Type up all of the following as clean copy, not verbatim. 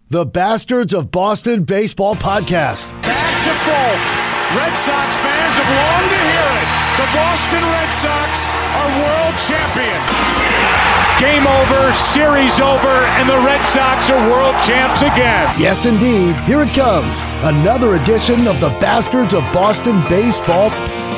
the Bastards of Boston Baseball Podcast. Back to Folk. Red Sox fans have longed to hear it. The Boston Red Sox are world champion. Game over, series over, and the Red Sox are world champs again. Yes, indeed. Here it comes. Another edition of the Bastards of Boston Baseball.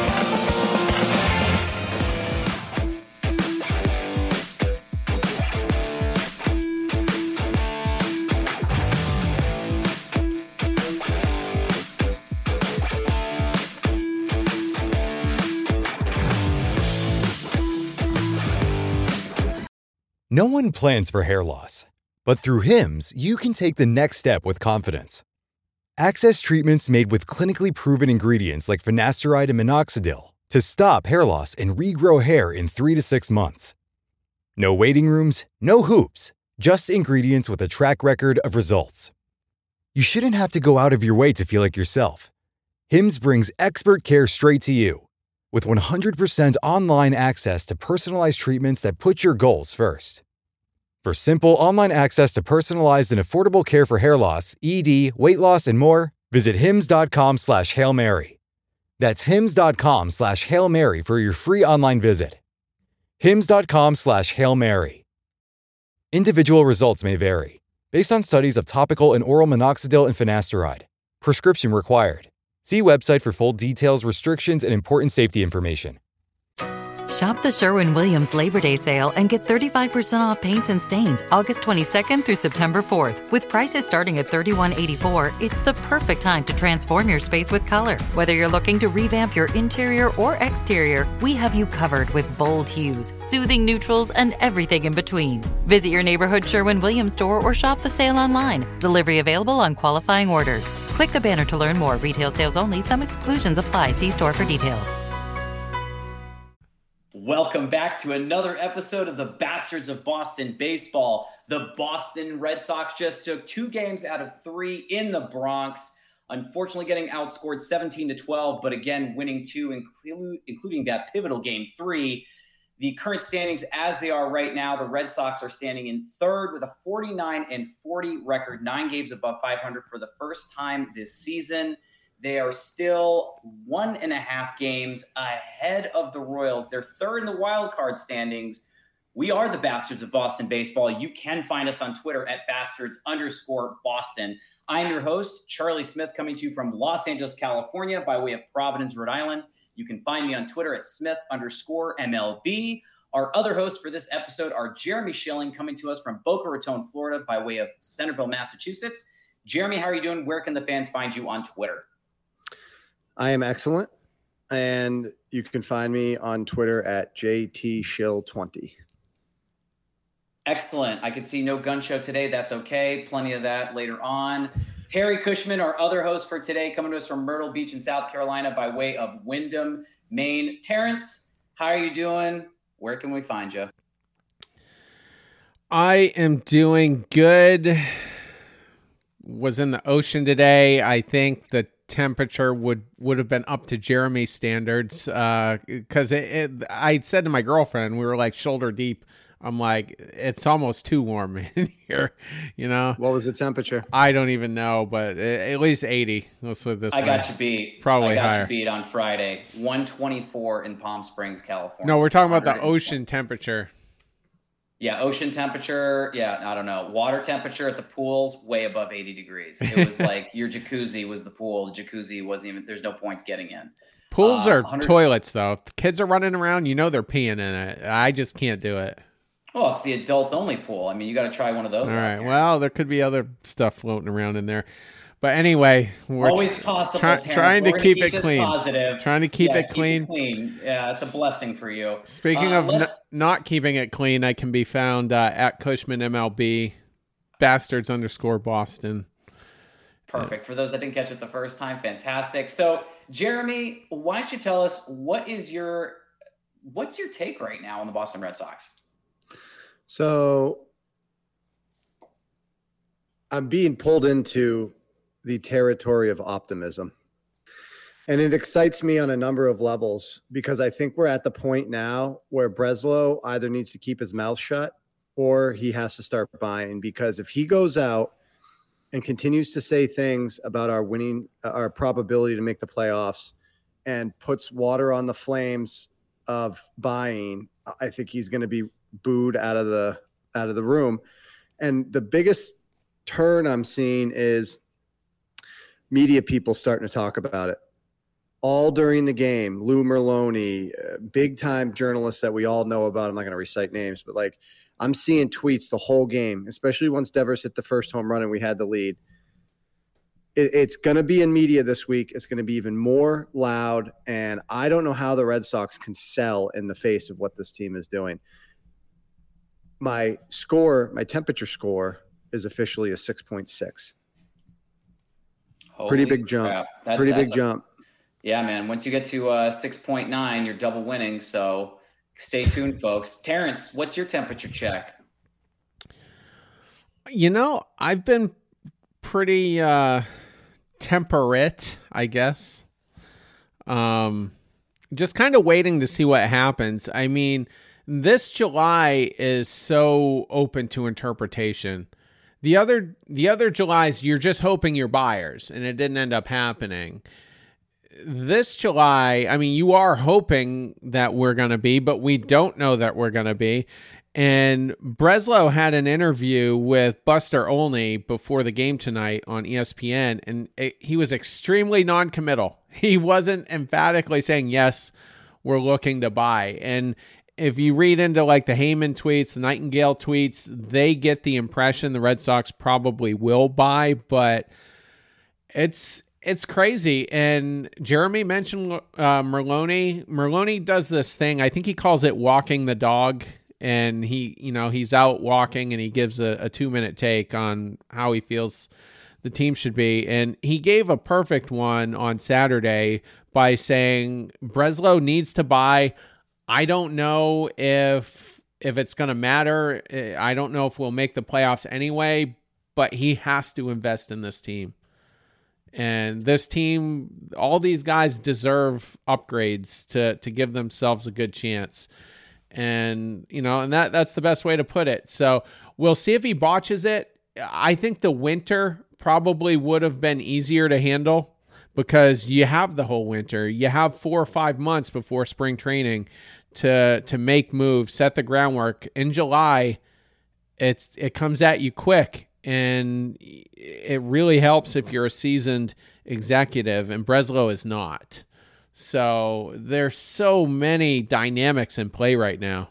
No one plans for hair loss, but through Hims, you can take the next step with confidence. Access treatments made with clinically proven ingredients like finasteride and minoxidil to stop hair loss and regrow hair in 3 to 6 months. No waiting rooms, no hoops, just ingredients with a track record of results. You shouldn't have to go out of your way to feel like yourself. Hims brings expert care straight to you. With 100% online access to personalized treatments that put your goals first. For simple online access to personalized and affordable care for hair loss, ED, weight loss, and more, visit hims.com/Hail Mary. That's hims.com/Hail Mary for your free online visit. hims.com/Hail Mary. Individual results may vary, based on studies of topical and oral minoxidil and finasteride. Prescription required. See website for full details, restrictions, and important safety information. Shop the Sherwin-Williams Labor Day sale and get 35% off paints and stains August 22nd through September 4th. With prices starting at $31.84, it's the perfect time to transform your space with color. Whether you're looking to revamp your interior or exterior, we have you covered with bold hues, soothing neutrals, and everything in between. Visit your neighborhood Sherwin-Williams store or shop the sale online. Delivery available on qualifying orders. Click the banner to learn more. Retail sales only. Some exclusions apply. See store for details. Welcome back to another episode of the Bastards of Boston Baseball. The Boston Red Sox just took 2 games out of 3 in the Bronx, unfortunately getting outscored 17-12, but again winning 2, including that pivotal game 3. The current standings as they are right now, the Red Sox are standing in third with a 49-40 record, 9 games above 500 for the first time this season. They are still 1.5 games ahead of the Royals. They're third in the wild card standings. We are the Bastards of Boston Baseball. You can find us on Twitter at Bastards_Boston. I'm your host, Charlie Smith, coming to you from Los Angeles, California, by way of Providence, Rhode Island. You can find me on Twitter at Smith_MLB. Our other hosts for this episode are Jeremy Schilling, coming to us from Boca Raton, Florida, by way of Centerville, Massachusetts. Jeremy, how are you doing? Where can the fans find you on Twitter? I am excellent, and you can find me on Twitter at JTShill20. Excellent. I could see no gun show today. That's okay. Plenty of that later on. Terry Cushman, our other host for today, coming to us from Myrtle Beach in South Carolina by way of Windham, Maine. Terrence, how are you doing? Where can we find you? I am doing good. Was in the ocean today. I think the temperature would have been up to Jeremy's standards because I said to my girlfriend, we were like shoulder deep. I'm like, it's almost too warm in here, you know. What was the temperature? I don't even know, but at least 80. Let's put it this way. I got you beat. Probably higher. I got you beat on Friday. 124 in Palm Springs, California. No, we're talking about the ocean temperature. Yeah, ocean temperature. Yeah, I don't know. Water temperature at the pool's way above 80 degrees. It was like your jacuzzi was the pool. The jacuzzi wasn't even, there's no points getting in. Pools are toilets, though. If the kids are running around, you know they're peeing in it. I just can't do it. Well, it's the adults only pool. I mean, you got to try one of those. All right. Well, there could be other stuff floating around in there. But anyway, we're always possible. Trying to keep it clean. Positive. Trying to keep it clean. Yeah, it's a blessing for you. Speaking of not keeping it clean, I can be found at Cushman MLB, Bastards_Boston. Perfect. For those that didn't catch it the first time, fantastic. So, Jeremy, why don't you tell us what's your take right now on the Boston Red Sox? So, I'm being pulled into the territory of optimism. And it excites me on a number of levels because I think we're at the point now where Breslow either needs to keep his mouth shut or he has to start buying, because if he goes out and continues to say things about our probability to make the playoffs and puts water on the flames of buying, I think he's going to be booed out of the room. And the biggest turn I'm seeing is media people starting to talk about it all during the game. Lou Merloni, big time journalists that we all know about. I'm not going to recite names, but like I'm seeing tweets the whole game, especially once Devers hit the first home run and we had the lead. It's going to be in media this week. It's going to be even more loud. And I don't know how the Red Sox can sell in the face of what this team is doing. My temperature score is officially a 6.6. Pretty big jump. Big jump. Yeah, man. Once you get to 6.9, you're double winning. So stay tuned, folks. Terrence, what's your temperature check? I've been pretty temperate, I guess. Just kind of waiting to see what happens. I mean, this July is so open to interpretation. The other Julys, you're just hoping you're buyers, and it didn't end up happening. This July, I mean, you are hoping that we're going to be, but we don't know that we're going to be. And Breslow had an interview with Buster Olney before the game tonight on ESPN, and he was extremely non-committal. He wasn't emphatically saying, yes, we're looking to buy. And if you read into like the Heyman tweets, the Nightingale tweets, they get the impression the Red Sox probably will buy, but it's crazy. And Jeremy mentioned Merloni. Merloni does this thing. I think he calls it walking the dog. And he's out walking and he gives a 2-minute take on how he feels the team should be. And he gave a perfect one on Saturday by saying Breslow needs to buy. I don't know if it's going to matter. I don't know if we'll make the playoffs anyway, but he has to invest in this team. And this team, all these guys deserve upgrades to give themselves a good chance. And, and that's the best way to put it. So we'll see if he botches it. I think the winter probably would have been easier to handle because you have the whole winter. You have 4 or 5 months before spring training to make moves, set the groundwork. In July, it comes at you quick. And it really helps if you're a seasoned executive, and Breslow is not. So there's so many dynamics in play right now.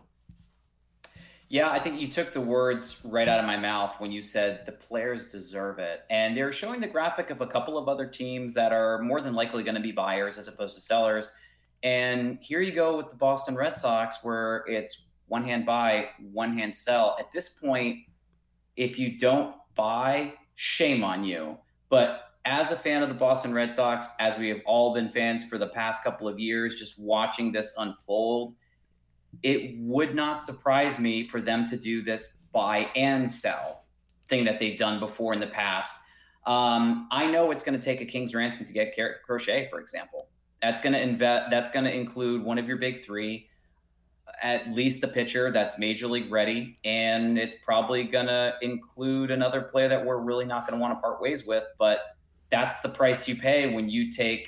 Yeah, I think you took the words right out of my mouth when you said the players deserve it. And they're showing the graphic of a couple of other teams that are more than likely going to be buyers as opposed to sellers. And here you go with the Boston Red Sox, where it's one hand buy, one hand sell. At this point, if you don't buy, shame on you. But as a fan of the Boston Red Sox, as we have all been fans for the past couple of years, just watching this unfold, it would not surprise me for them to do this buy and sell thing that they've done before in the past. I know it's going to take a king's ransom to get Garrett Crochet, for example. That's going to include one of your big three, at least a pitcher that's major league ready, and it's probably going to include another player that we're really not going to want to part ways with, but that's the price you pay when you take,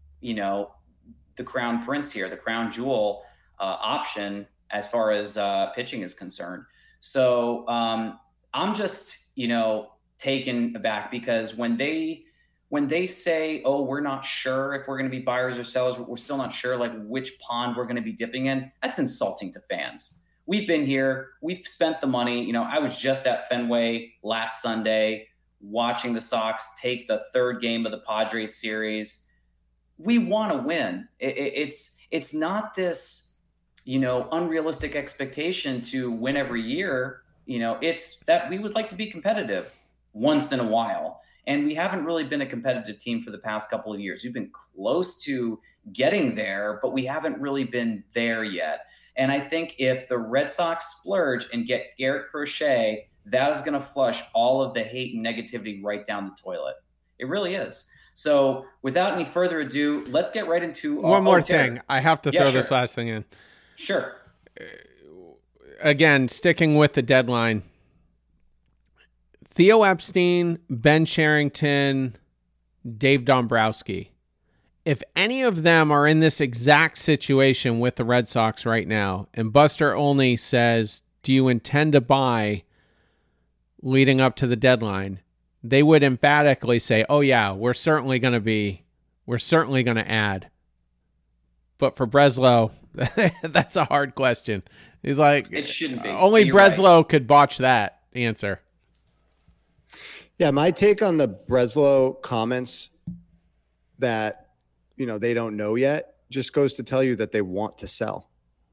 the crown prince here, the crown jewel option as far as pitching is concerned. So I'm just, taken aback because when they say, oh, we're not sure if we're going to be buyers or sellers, we're still not sure like which pond we're going to be dipping in, that's insulting to fans. We've been here. We've spent the money. I was just at Fenway last Sunday watching the Sox take the third game of the Padres series. We want to win. It's not this, unrealistic expectation to win every year. It's that we would like to be competitive once in a while. And we haven't really been a competitive team for the past couple of years. We've been close to getting there, but we haven't really been there yet. And I think if the Red Sox splurge and get Garrett Crochet, that is going to flush all of the hate and negativity right down the toilet. It really is. So without any further ado, let's get right into one more thing. I have to throw this last thing in. Sure. Again, sticking with the deadline. Theo Epstein, Ben Cherington, Dave Dombrowski. If any of them are in this exact situation with the Red Sox right now, and Buster Olney says, do you intend to buy leading up to the deadline, they would emphatically say, oh yeah, we're certainly going to add. But for Breslow, that's a hard question. He's like, it shouldn't be. Only Breslow could botch that answer. Yeah, my take on the Breslow comments that, they don't know yet just goes to tell you that they want to sell.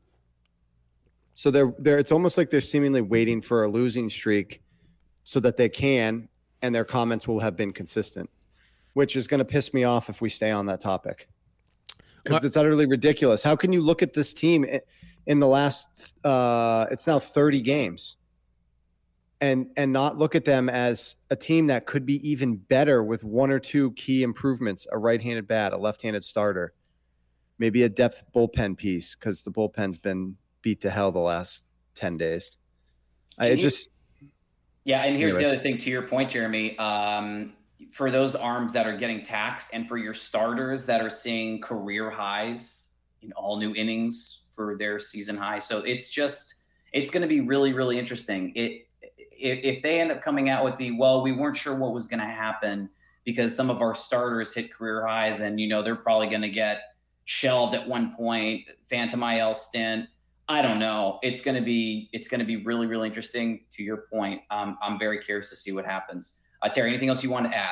So they're it's almost like they're seemingly waiting for a losing streak so that they can, and their comments will have been consistent, which is going to piss me off if we stay on that topic. Because it's utterly ridiculous. How can you look at this team in the last it's now 30 games and not look at them as a team that could be even better with one or two key improvements, a right-handed bat, a left-handed starter, maybe a depth bullpen piece, because the bullpen's been beat to hell the last 10 days. And here's the other thing to your point, Jeremy. For those arms that are getting taxed and for your starters that are seeing career highs in all new innings for their season high. So it's going to be really, really interesting. If they end up coming out with we weren't sure what was going to happen because some of our starters hit career highs and, they're probably going to get shelved at one point, phantom IL stint. I don't know. It's going to be really, really interesting to your point. I'm very curious to see what happens. Terry, anything else you want to add?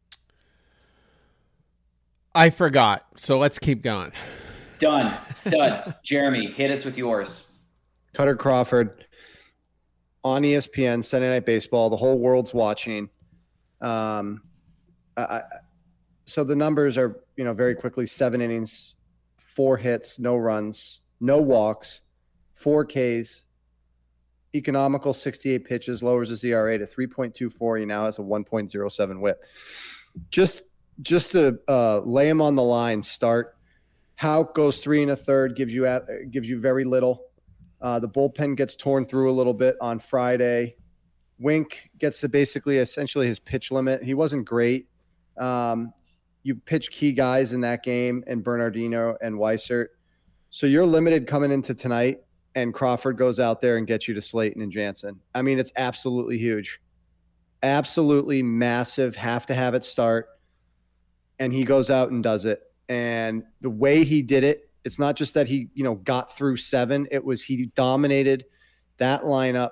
I forgot. So let's keep going. Done. Studs. Jeremy, hit us with yours. Cutter Crawford on ESPN, Sunday Night Baseball. The whole world's watching. So the numbers are, very quickly: 7 innings, 4 hits, no runs, no walks, 4 Ks, economical 68 pitches, lowers his ERA to 3.24. He now has a 1.07 whip. Just to lay him on the line, start. Houck goes 3 1/3, gives you very little. The bullpen gets torn through a little bit on Friday. Wink gets to essentially his pitch limit. He wasn't great. You pitch key guys in that game, and Bernardino and Weissert. So you're limited coming into tonight, and Crawford goes out there and gets you to Slayton and Jansen. I mean, it's absolutely huge. Absolutely massive. Have to have it start. And he goes out and does it. And the way he did it, it's not just that he, got through 7. It was he dominated that lineup.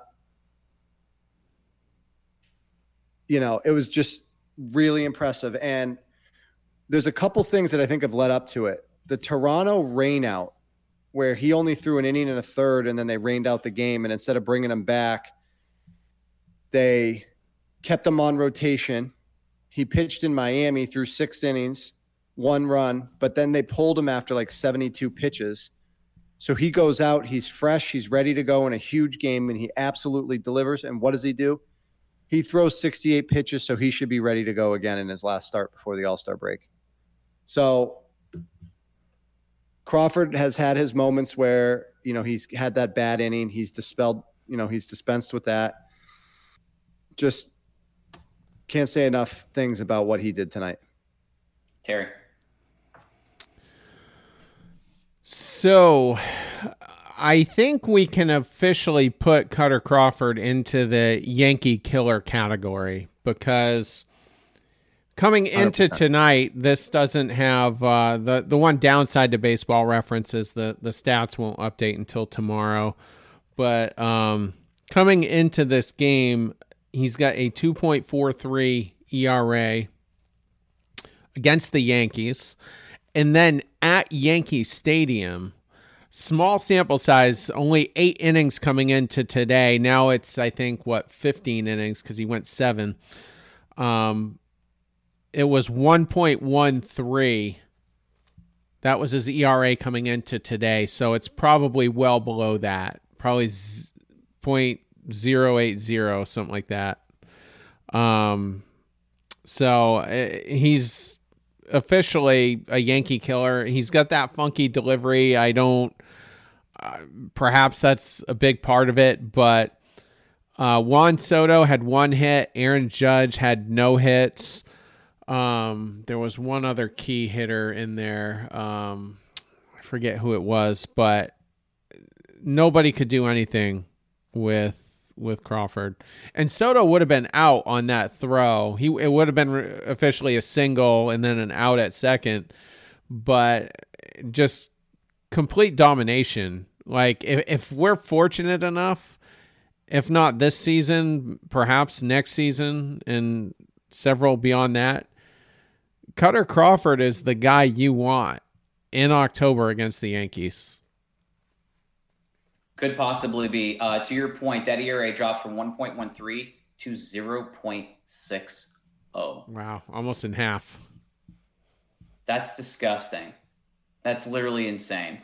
It was just really impressive. And there's a couple things that I think have led up to it. The Toronto rain out, where he only threw an inning and a third, and then they rained out the game. And instead of bringing him back, they kept him on rotation. He pitched in Miami through 6 innings, 1 run, but then they pulled him after like 72 pitches. So he goes out, he's fresh, he's ready to go in a huge game, and he absolutely delivers. And what does he do? He throws 68 pitches, so he should be ready to go again in his last start before the All-Star break. So Crawford has had his moments where, he's had that bad inning. He's dispensed with that. Just can't say enough things about what he did tonight. Terry. So I think we can officially put Cutter Crawford into the Yankee killer category, because coming into 100%. Tonight, this doesn't have the one downside to Baseball Reference is the stats won't update until tomorrow. But coming into this game, he's got a 2.43 ERA against the Yankees. And then at Yankee Stadium, small sample size, only 8 innings coming into today. Now it's, I think, 15 innings because he went 7. It was 1.13. That was his ERA coming into today. So it's probably well below that. Probably 0.080, something like that. So he's officially a Yankee killer. He's got that funky delivery. Perhaps that's a big part of it, but Juan Soto had 1 hit. Aaron Judge had no hits. There was one other key hitter in there. I forget who it was, but nobody could do anything with Crawford. And Soto would have been out on that throw. It would have been officially a single and then an out at second, but just complete domination. Like if we're fortunate enough, if not this season, perhaps next season and several beyond that, Kutter Crawford is the guy you want in October against the Yankees. Could possibly be. To your point, that ERA dropped from 1.13 to 0.60. Wow, almost in half. That's disgusting. That's literally insane.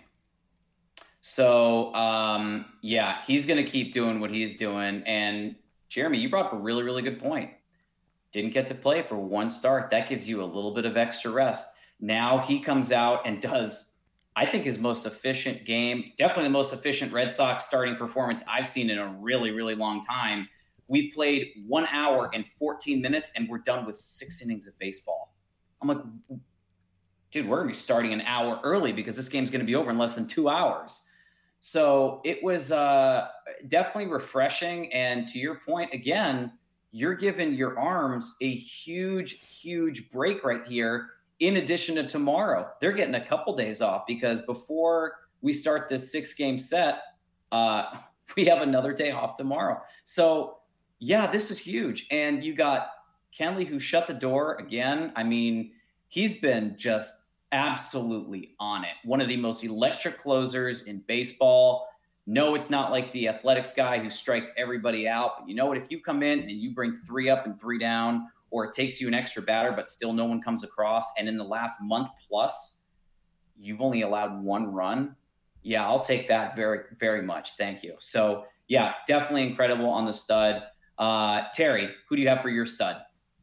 So, yeah, he's going to keep doing what he's doing. And Jeremy, you brought up a really, really good point. Didn't get to play for 1 start. That gives you a little bit of extra rest. Now he comes out and does, I think, his most efficient game. Definitely the most efficient Red Sox starting performance I've seen in a really, really long time. We've played 1 hour and 14 minutes, and we're done with 6 innings of baseball. I'm like, dude, we're going to be starting an hour early because this game's going to be over in less than 2 hours. So it was definitely refreshing. And to your point, again, you're giving your arms a huge, huge break right here. In addition to tomorrow, they're getting a couple days off because before we start this 6-game set, we have another day off tomorrow. So, yeah, this is huge. And you got Kenley, who shut the door again. I mean, he's been just absolutely on it. One of the most electric closers in baseball. No, it's not like the Athletics guy who strikes everybody out. But you know what? If you come in and you bring 3 up and 3 down, or it takes you an extra batter, but still no one comes across, and in the last month plus, you've only allowed 1 run, yeah, I'll take that very, very much. Thank you. So, yeah, definitely incredible on the stud. Terry, who do you have for your stud?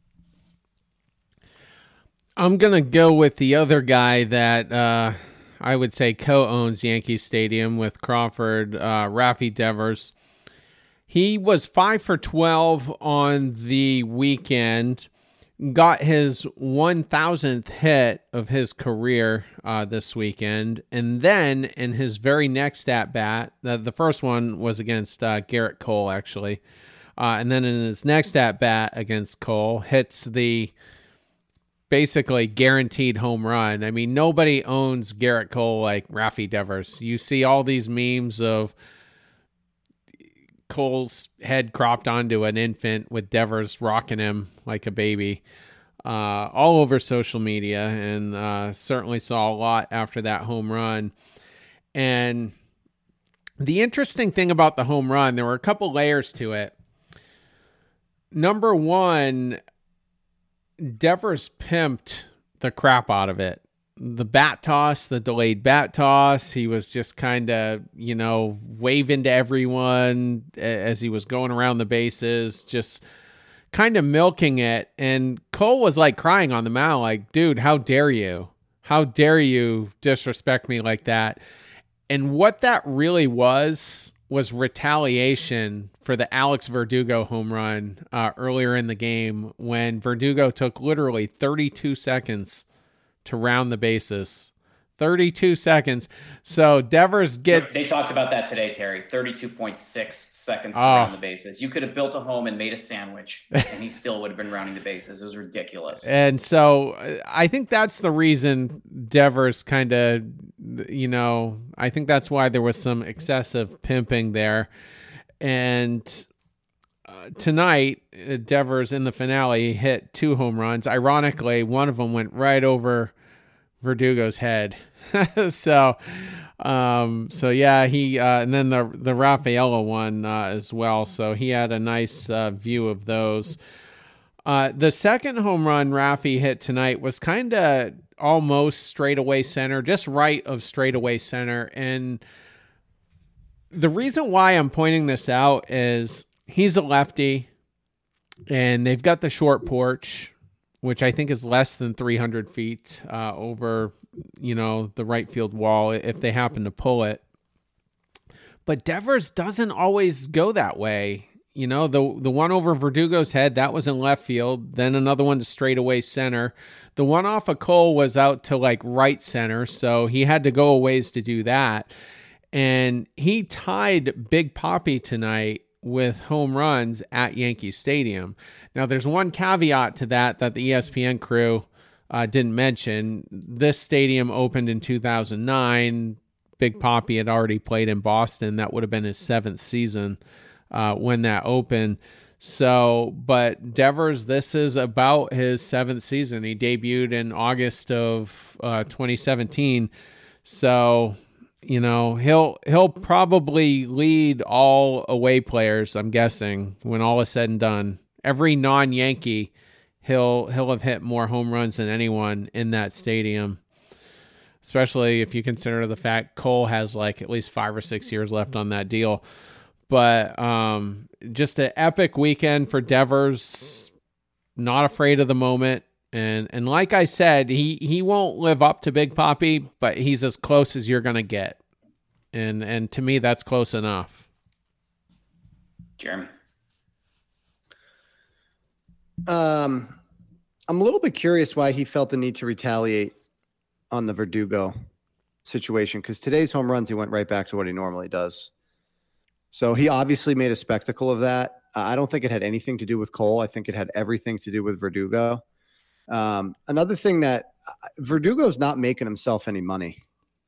I'm going to go with the other guy that I would say co-owns Yankee Stadium with Crawford, Rafi Devers. He was 5 for 12 on the weekend, got his 1,000th hit of his career this weekend, and then in his very next at-bat, the first one was against Garrett Cole, actually, and then in his next at-bat against Cole, hits the basically guaranteed home run. I mean, nobody owns Garrett Cole like Rafi Devers. You see all these memes of Cole's head cropped onto an infant with Devers rocking him like a baby all over social media, and certainly saw a lot after that home run. And the interesting thing about the home run, there were a couple layers to it. Number one, Devers pimped the crap out of it. The bat toss, the delayed bat toss, he was just kind of, waving to everyone as he was going around the bases, just kind of milking it. And Cole was like crying on the mound, like, dude, how dare you? How dare you disrespect me like that? And what that really was retaliation for the Alex Verdugo home run earlier in the game, when Verdugo took literally 32 seconds to round the bases. 32 seconds. So Devers gets... They talked about that today, Terry. 32.6 seconds to round the bases. You could have built a home and made a sandwich, and he still would have been rounding the bases. It was ridiculous. And so I think that's the reason Devers kind of, I think that's why there was some excessive pimping there. And tonight, Devers in the finale hit 2 home runs. Ironically, one of them went right over Verdugo's head. so yeah, he and then the Rafaela one as well. So he had a nice view of those. The second home run Rafi hit tonight was kind of almost straightaway center, just right of straightaway center. And the reason why I'm pointing this out is he's a lefty, and they've got the short porch, which I think is less than 300 feet over, the right field wall if they happen to pull it. But Devers doesn't always go that way. you know, the one over Verdugo's head, that was in left field. Then another one to straightaway center. The one off of Cole was out to like right center, so he had to go a ways to do that. And he tied Big Papi tonight with home runs at Yankee Stadium. Now, there's one caveat to that the ESPN crew didn't mention. This stadium opened in 2009. Big Papi had already played in Boston. That would have been his 7th season when that opened. So, but Devers, this is about his 7th season. He debuted in August of 2017. So, you know, he'll probably lead all away players, I'm guessing, when all is said and done. Every non-Yankee, he'll have hit more home runs than anyone in that stadium, especially if you consider the fact Cole has like at least 5 or 6 years left on that deal. But just an epic weekend for Devers, not afraid of the moment. And like I said, he won't live up to Big Papi, but he's as close as you're going to get. And to me, that's close enough. Jeremy? I'm a little bit curious why he felt the need to retaliate on the Verdugo situation, because today's home runs, he went right back to what he normally does. So he obviously made a spectacle of that. I don't think it had anything to do with Cole. I think it had everything to do with Verdugo. Another thing that Verdugo's not making himself any money.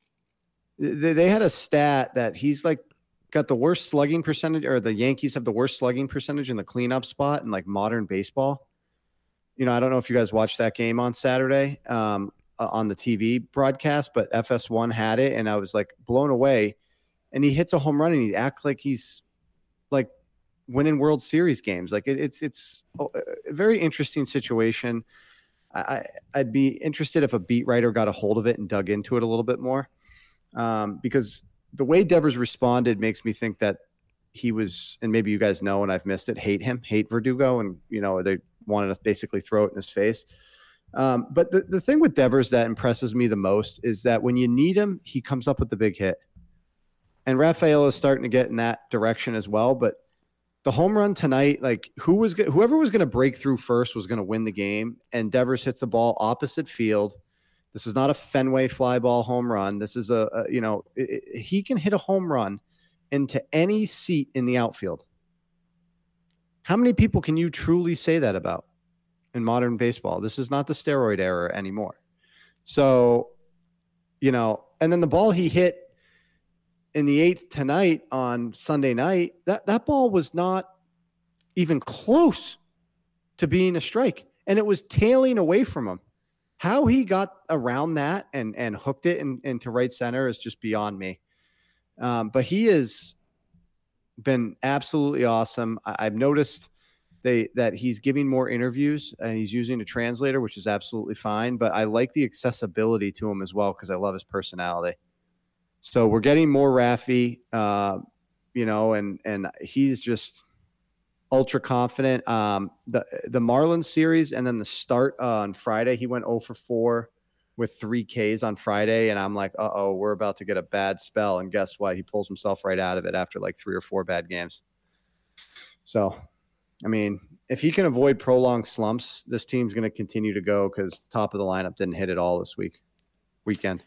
They had a stat that he's like got the worst slugging percentage, or the Yankees have the worst slugging percentage in the cleanup spot in like modern baseball. You know, I don't know if you guys watched that game on Saturday on the TV broadcast, but FS1 had it, and I was like blown away. And he hits a home run, and he acts like he's like winning World Series games. Like it's a very interesting situation. I'd be interested if a beat writer got a hold of it and dug into it a little bit more, because the way Devers responded makes me think that he was, and maybe you guys know, and I've missed it, hate Verdugo, and you know they wanted to basically throw it in his face. But the thing with Devers that impresses me the most is that when you need him, he comes up with the big hit. And Rafael is starting to get in that direction as well. But the home run tonight, like whoever was going to break through first was going to win the game. And Devers hits a ball opposite field. This is not a Fenway fly ball home run. This is he can hit a home run into any seat in the outfield. How many people can you truly say that about in modern baseball? This is not the steroid era anymore. So, you know, and then the ball he hit in the 8th tonight on Sunday night, that ball was not even close to being a strike, and it was tailing away from him. How he got around that and hooked it into right center is just beyond me. But he has been absolutely awesome. I've noticed that he's giving more interviews and he's using a translator, which is absolutely fine. But I like the accessibility to him as well because I love his personality. So we're getting more Raffy, you know, and he's just ultra confident. The Marlins series and then the start on Friday, he went 0 for 4 with 3 Ks on Friday. And I'm like, we're about to get a bad spell. And guess what? He pulls himself right out of it after like 3 or 4 bad games. So, I mean, if he can avoid prolonged slumps, this team's going to continue to go because the top of the lineup didn't hit it all this weekend.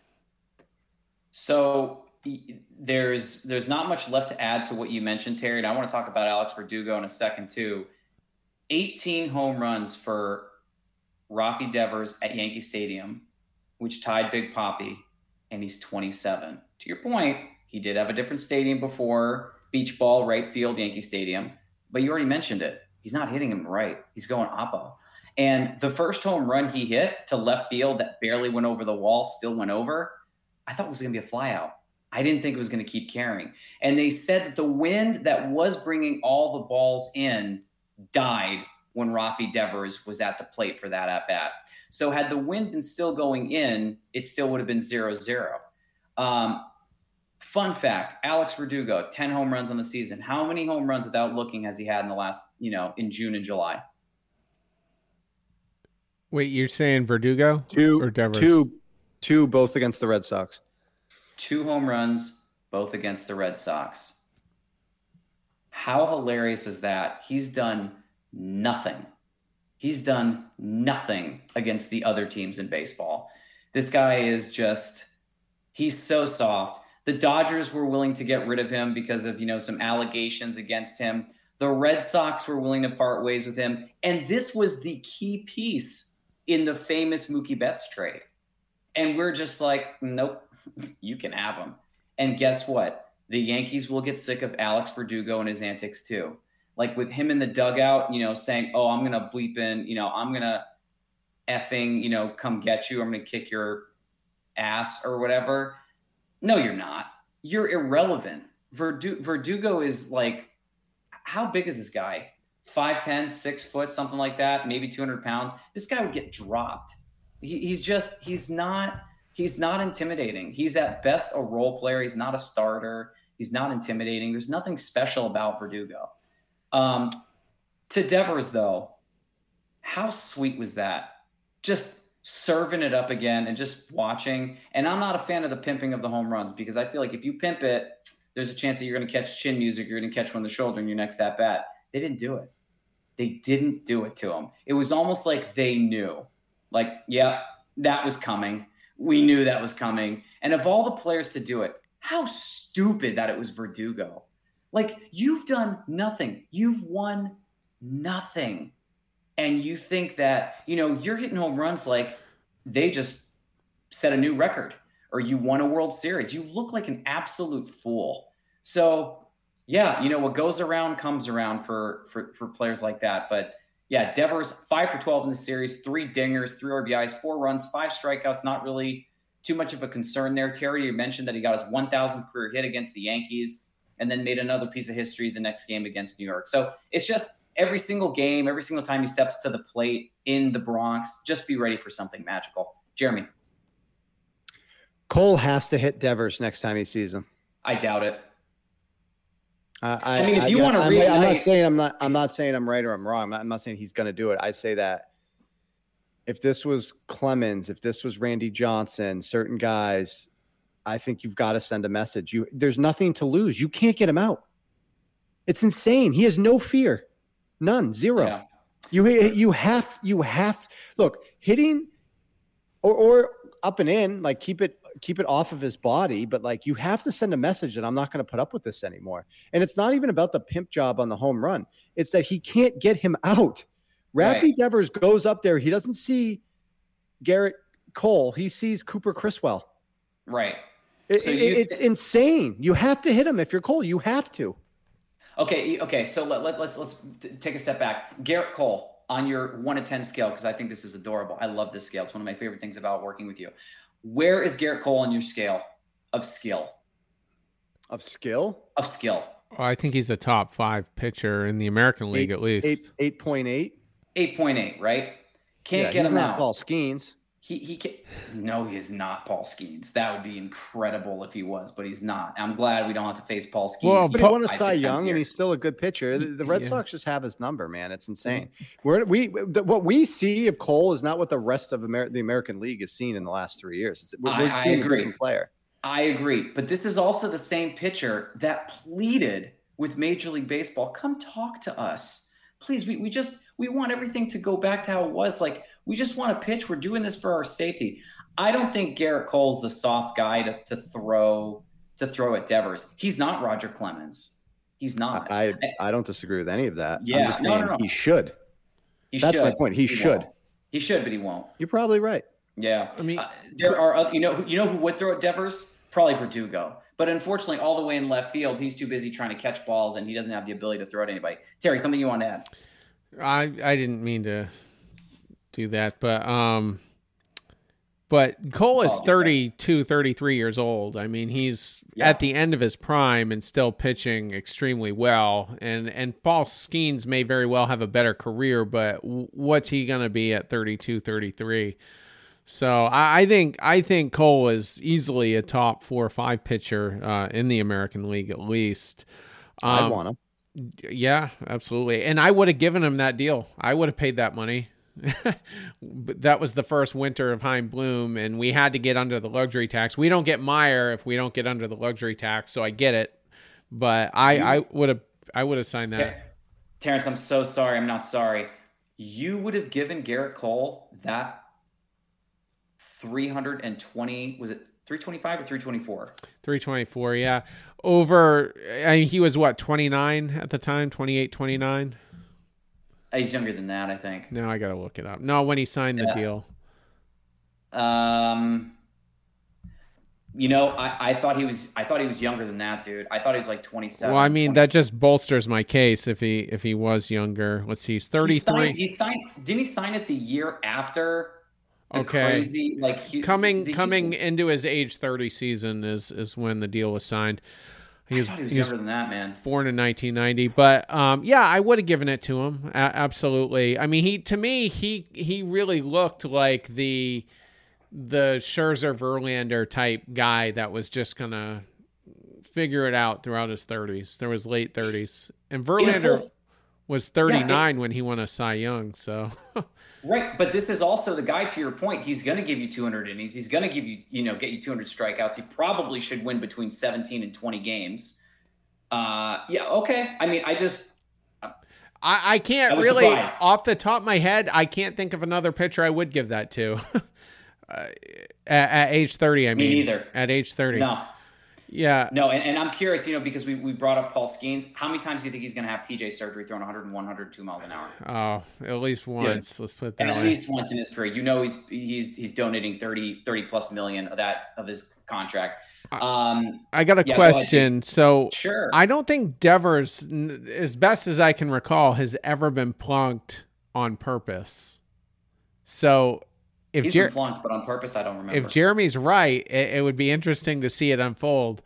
So there's not much left to add to what you mentioned, Terry, and I want to talk about Alex Verdugo in a second too. 18 home runs for Rafi Devers at Yankee Stadium, which tied Big Papi, and he's 27. To your point, he did have a different stadium before, beach ball, right field, Yankee Stadium, but you already mentioned it. He's not hitting him right. He's going oppo. And the first home run he hit to left field that barely went over the wall, still went over, I thought it was going to be a fly out. I didn't think it was going to keep carrying. And they said that the wind that was bringing all the balls in died when Rafi Devers was at the plate for that at bat. So had the wind been still going in, it still would have been 0-0. Fun fact, Alex Verdugo, 10 home runs on the season. How many home runs without looking has he had in the last, in June and July? Wait, you're saying Verdugo? Or Devers? Two, both against the Red Sox. 2 home runs, both against the Red Sox. How hilarious is that? He's done nothing. He's done nothing against the other teams in baseball. This guy is just, he's so soft. The Dodgers were willing to get rid of him because of, some allegations against him. The Red Sox were willing to part ways with him. And this was the key piece in the famous Mookie Betts trade. And we're just like, nope, you can have him. And guess what? The Yankees will get sick of Alex Verdugo and his antics too. Like with him in the dugout, saying, oh, I'm going to bleep in, I'm going to effing, come get you. I'm going to kick your ass or whatever. No, you're not. You're irrelevant. Verdugo is like, how big is this guy? 5'10", 6 foot, something like that, maybe 200 pounds. This guy would get dropped. He's not intimidating. He's at best a role player. He's not a starter. He's not intimidating. There's nothing special about Verdugo. To Devers, though, how sweet was that? Just serving it up again and just watching. And I'm not a fan of the pimping of the home runs because I feel like if you pimp it, there's a chance that you're going to catch chin music. You're going to catch one in the shoulder in your next at bat. They didn't do it. They didn't do it to him. It was almost like they knew. Like, yeah, that was coming. We knew that was coming. And of all the players to do it, how stupid that it was Verdugo. Like, you've done nothing. You've won nothing. And you think that, you're hitting home runs like they just set a new record or you won a World Series. You look like an absolute fool. So, yeah, what goes around comes around for players like that. But, yeah, Devers, 5 for 12 in the series, 3 dingers, 3 RBIs, 4 runs, 5 strikeouts, not really too much of a concern there. Terry, you mentioned that he got his 1,000th career hit against the Yankees and then made another piece of history the next game against New York. So it's just every single game, every single time he steps to the plate in the Bronx, just be ready for something magical. Jeremy. Cole has to hit Devers next time he sees him. I doubt it. If you want to read, I'm not saying I'm right or I'm wrong. I'm not saying he's going to do it. I say that if this was Clemens, if this was Randy Johnson, certain guys, I think you've got to send a message. There's nothing to lose. You can't get him out. It's insane. He has no fear, none, zero. Yeah. You have look, hitting or up and in, like keep it off of his body, but like you have to send a message that I'm not going to put up with this anymore. And it's not even about the pimp job on the home run. It's that he can't get him out. Rafi Devers goes up there. He doesn't see Garrett Cole. He sees Cooper Criswell. Right. It's insane. You have to hit him if you're Cole. You have to. Okay. So let's take a step back. Garrett Cole on your 1 to 10 scale, because I think this is adorable. I love this scale. It's one of my favorite things about working with you. Where is Garrett Cole on your scale of skill? Of skill? Of skill. Well, I think he's a top 5 pitcher in the American League at least. 8.8. 8.8, right? Can't get him out. He's not Paul Skeens. He can. No, he is not Paul Skeens. That would be incredible if he was, but he's not. I'm glad we don't have to face Paul Skeens. Well, but he won a Cy Young, and he's still a good pitcher. The Red Sox just have his number, man. It's insane. What we see of Cole is not what the rest of the American League has seen in the last 3 years. I agree. A different player. I agree, but this is also the same pitcher that pleaded with Major League Baseball, come talk to us, please. We want everything to go back to how it was. Like, we just want to pitch. We're doing this for our safety. I don't think Garrett Cole's the soft guy to throw at Devers. He's not Roger Clemens. He's not. I don't disagree with any of that. Yeah, I'm just saying no. He should. That's my point. He should. Won't. He should, but he won't. You're probably right. Yeah. I mean, there are other, you know who would throw at Devers? Probably Verdugo. But unfortunately, all the way in left field, he's too busy trying to catch balls, and he doesn't have the ability to throw at anybody. Terry, something you want to add? I didn't mean to do that, but Cole is 32, 33 years old. I mean, he's at the end of his prime and still pitching extremely well. And Paul Skeens may very well have a better career, but what's he going to be at 32, 33? So I think Cole is easily a top 4 or 5 pitcher in the American League at least. I want him. Yeah, absolutely. And I would have given him that deal. I would have paid that money. But that was the first winter of Chaim Bloom, and we had to get under the luxury tax. We don't get Meyer if we don't get under the luxury tax, so I get it. But I would have I would have signed that. Terrence, I'm so sorry. I'm not sorry. You would have given Garrett Cole that 320, was it 325 or 324? 324, yeah. Over, he was what, 29 at the time? 28, 29? He's younger than that, I think. No, I got to look it up. No, when he signed the deal. I thought he was younger than that, dude. I thought he was like 27. Well, I mean, 27. That just bolsters my case if he was younger. Let's see, he's 33. Didn't he sign it the year after? Okay. Crazy, coming into his age 30 season is when the deal was signed. I thought he was younger than that, man. Born in 1990, but yeah, I would have given it to him. Absolutely. I mean, he really looked like the Scherzer Verlander type guy that was just gonna figure it out throughout his 30s. There was late 30s, and Verlander was 39 when he won a Cy Young. So. Right, but this is also the guy, to your point, he's going to give you 200 innings. He's going to give you, get you 200 strikeouts. He probably should win between 17 and 20 games. Yeah, okay. I mean, I can't really, surprised. Off the top of my head, I can't think of another pitcher I would give that to. At age 30, I mean. Me neither. At age 30. No. Yeah. No, and I'm curious, because we brought up Paul Skeens. How many times do you think he's going to have TJ surgery throwing 101, 102 miles an hour? Oh, at least once. Let's put it that way. At least once in his career. He's donating 30 plus million of his contract. I got a question. So sure. I don't think Devers, as best as I can recall, has ever been plunked on purpose. So if he's been plunked, but on purpose, I don't remember. If Jeremy's right, it would be interesting to see it unfold.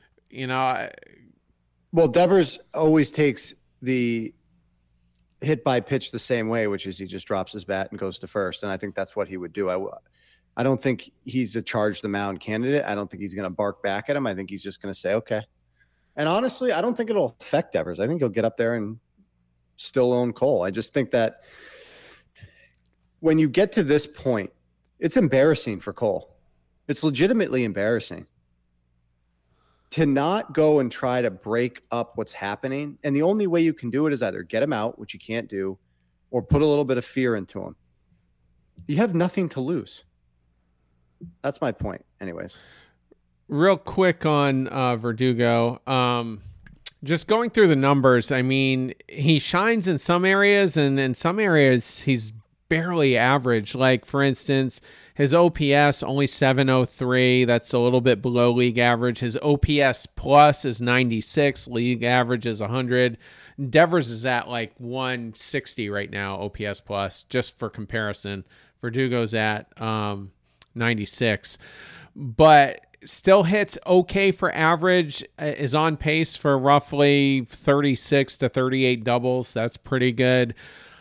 Well, Devers always takes the hit by pitch the same way, which is he just drops his bat and goes to first. And I think that's what he would do. I don't think he's a charge the mound candidate. I don't think he's going to bark back at him. I think he's just going to say, okay. And honestly, I don't think it'll affect Devers. I think he'll get up there and still own Cole. I just think that when you get to this point, it's embarrassing for Cole. It's legitimately embarrassing to not go and try to break up what's happening. And the only way you can do it is either get him out, which you can't do, or put a little bit of fear into him. You have nothing to lose. That's my point. Anyways. Real quick on Verdugo. Just going through the numbers, I mean, he shines in some areas, and in some areas he's barely average. Like, for instance, his OPS only 703. That's a little bit below league average. His OPS plus is 96. League average is 100. Devers is at like 160 right now, OPS plus, just for comparison. Verdugo's at 96. But still hits okay for average, is on pace for roughly 36 to 38 doubles. That's pretty good.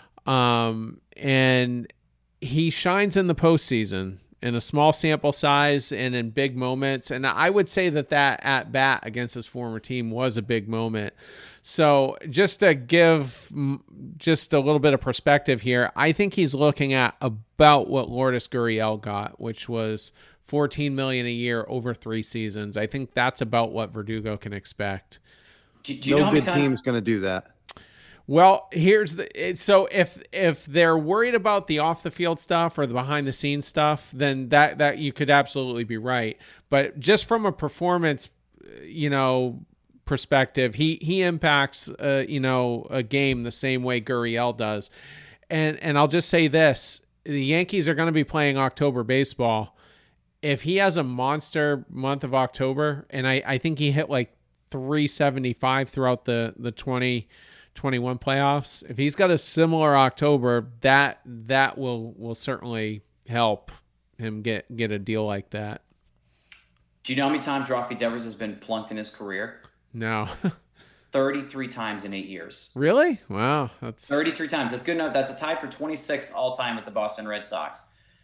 And he shines in the postseason in a small sample size and in big moments. And I would say that at bat against his former team was a big moment. So just to give just a little bit of perspective here, I think he's looking at about what Lourdes Gurriel got, which was $14 million a year over 3 seasons. I think that's about what Verdugo can expect. Do you know how many times team's going to do that? Well, so if they're worried about the off the field stuff or the behind the scenes stuff, then that you could absolutely be right. But just from a performance, perspective, he impacts a game the same way Gurriel does. And I'll just say this, the Yankees are going to be playing October baseball. If he has a monster month of October, and I think he hit like 375 throughout the 2021 playoffs, if he's got a similar October, that will certainly help him get a deal like that. Do you know how many times Rafi Devers has been plunked in his career? No. 33 times in 8 years. Really? Wow. That's 33 times. That's good enough. That's a tie for 26th all time with the Boston Red Sox.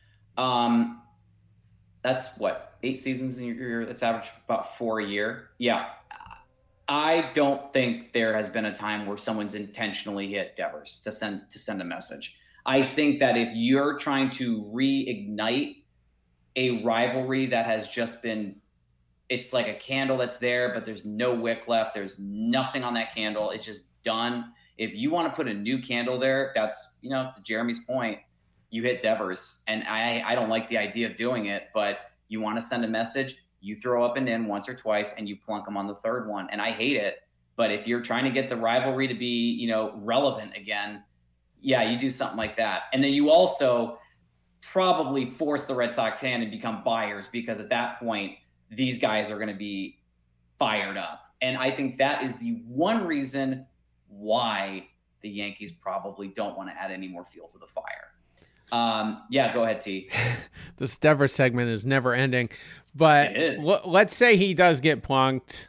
That's what, 8 seasons in your career? That's average about 4 a year. Yeah. I don't think there has been a time where someone's intentionally hit Devers to send a message. I think that if you're trying to reignite a rivalry that has just been it's like a candle that's there, but there's no wick left. There's nothing on that candle. It's just done. If you want to put a new candle there, that's, to Jeremy's point, you hit Devers. And I don't like the idea of doing it, but you want to send a message, you throw up and in once or twice and you plunk them on the third one. And I hate it. But if you're trying to get the rivalry to be, relevant again, yeah, you do something like that. And then you also probably force the Red Sox hand and become buyers, because at that point, these guys are going to be fired up. And I think that is the one reason why the Yankees probably don't want to add any more fuel to the fire. Yeah, go ahead, T. This Devers segment is never ending, but let's say he does get plunked.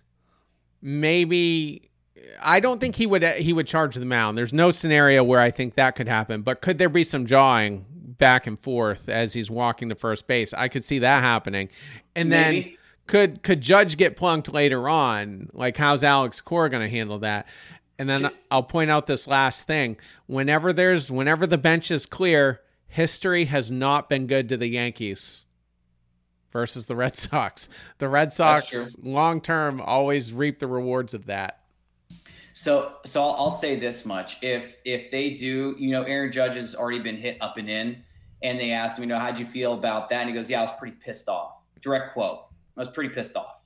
Maybe, I don't think he would charge the mound. There's no scenario where I think that could happen, but could there be some jawing back and forth as he's walking to first base? I could see that happening. And Maybe. then could Judge get plunked later on? Like, how's Alex Cora going to handle that? And then I'll point out this last thing. Whenever the bench is clear, history has not been good to the Yankees versus the Red Sox. The Red Sox long term always reap the rewards of that. So I'll say this much. If they do, Aaron Judge has already been hit up and in, and they asked him, how'd you feel about that? And he goes, yeah, I was pretty pissed off. Direct quote. I was pretty pissed off.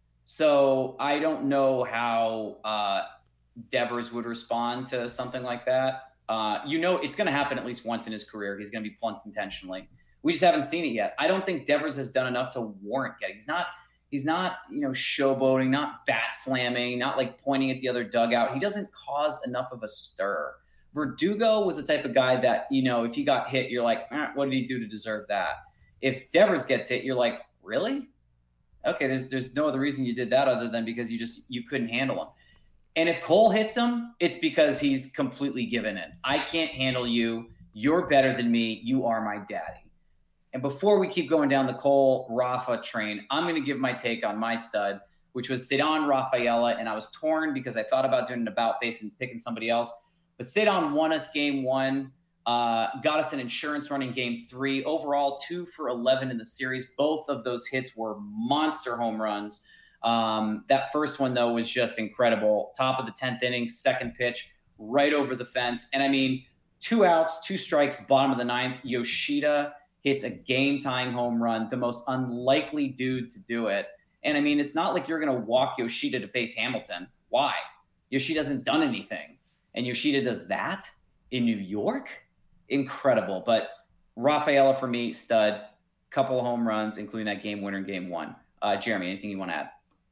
So I don't know how Devers would respond to something like that. It's going to happen at least once in his career. He's going to be plunked intentionally. We just haven't seen it yet. I don't think Devers has done enough to warrant getting. He's not, showboating, not bat slamming, not like pointing at the other dugout. He doesn't cause enough of a stir. Verdugo was the type of guy that, if he got hit, you're like, what did he do to deserve that? If Devers gets hit, you're like, really? Okay, there's no other reason you did that other than because you couldn't handle him. And if Cole hits him, it's because he's completely given in. I can't handle you. You're better than me. You are my daddy. And before we keep going down the Cole Rafa train, I'm going to give my take on my stud, which was Ceddanne Rafaela. And I was torn because I thought about doing an about face and picking somebody else. But Ceddanne won us game 1, got us an insurance run in game 3. Overall, 2 for 11 in the series. Both of those hits were monster home runs. That first one, though, was just incredible. Top of the 10th inning, second pitch, right over the fence. And 2 outs, 2 strikes, bottom of the 9th. Yoshida hits a game-tying home run, the most unlikely dude to do it. And it's not like you're going to walk Yoshida to face Hamilton. Why? Yoshida hasn't done anything. And Yoshida does that in New York? Incredible. But Rafaela, for me, stud. Couple of home runs, including that game winner in game 1. Jeremy, anything you want to add?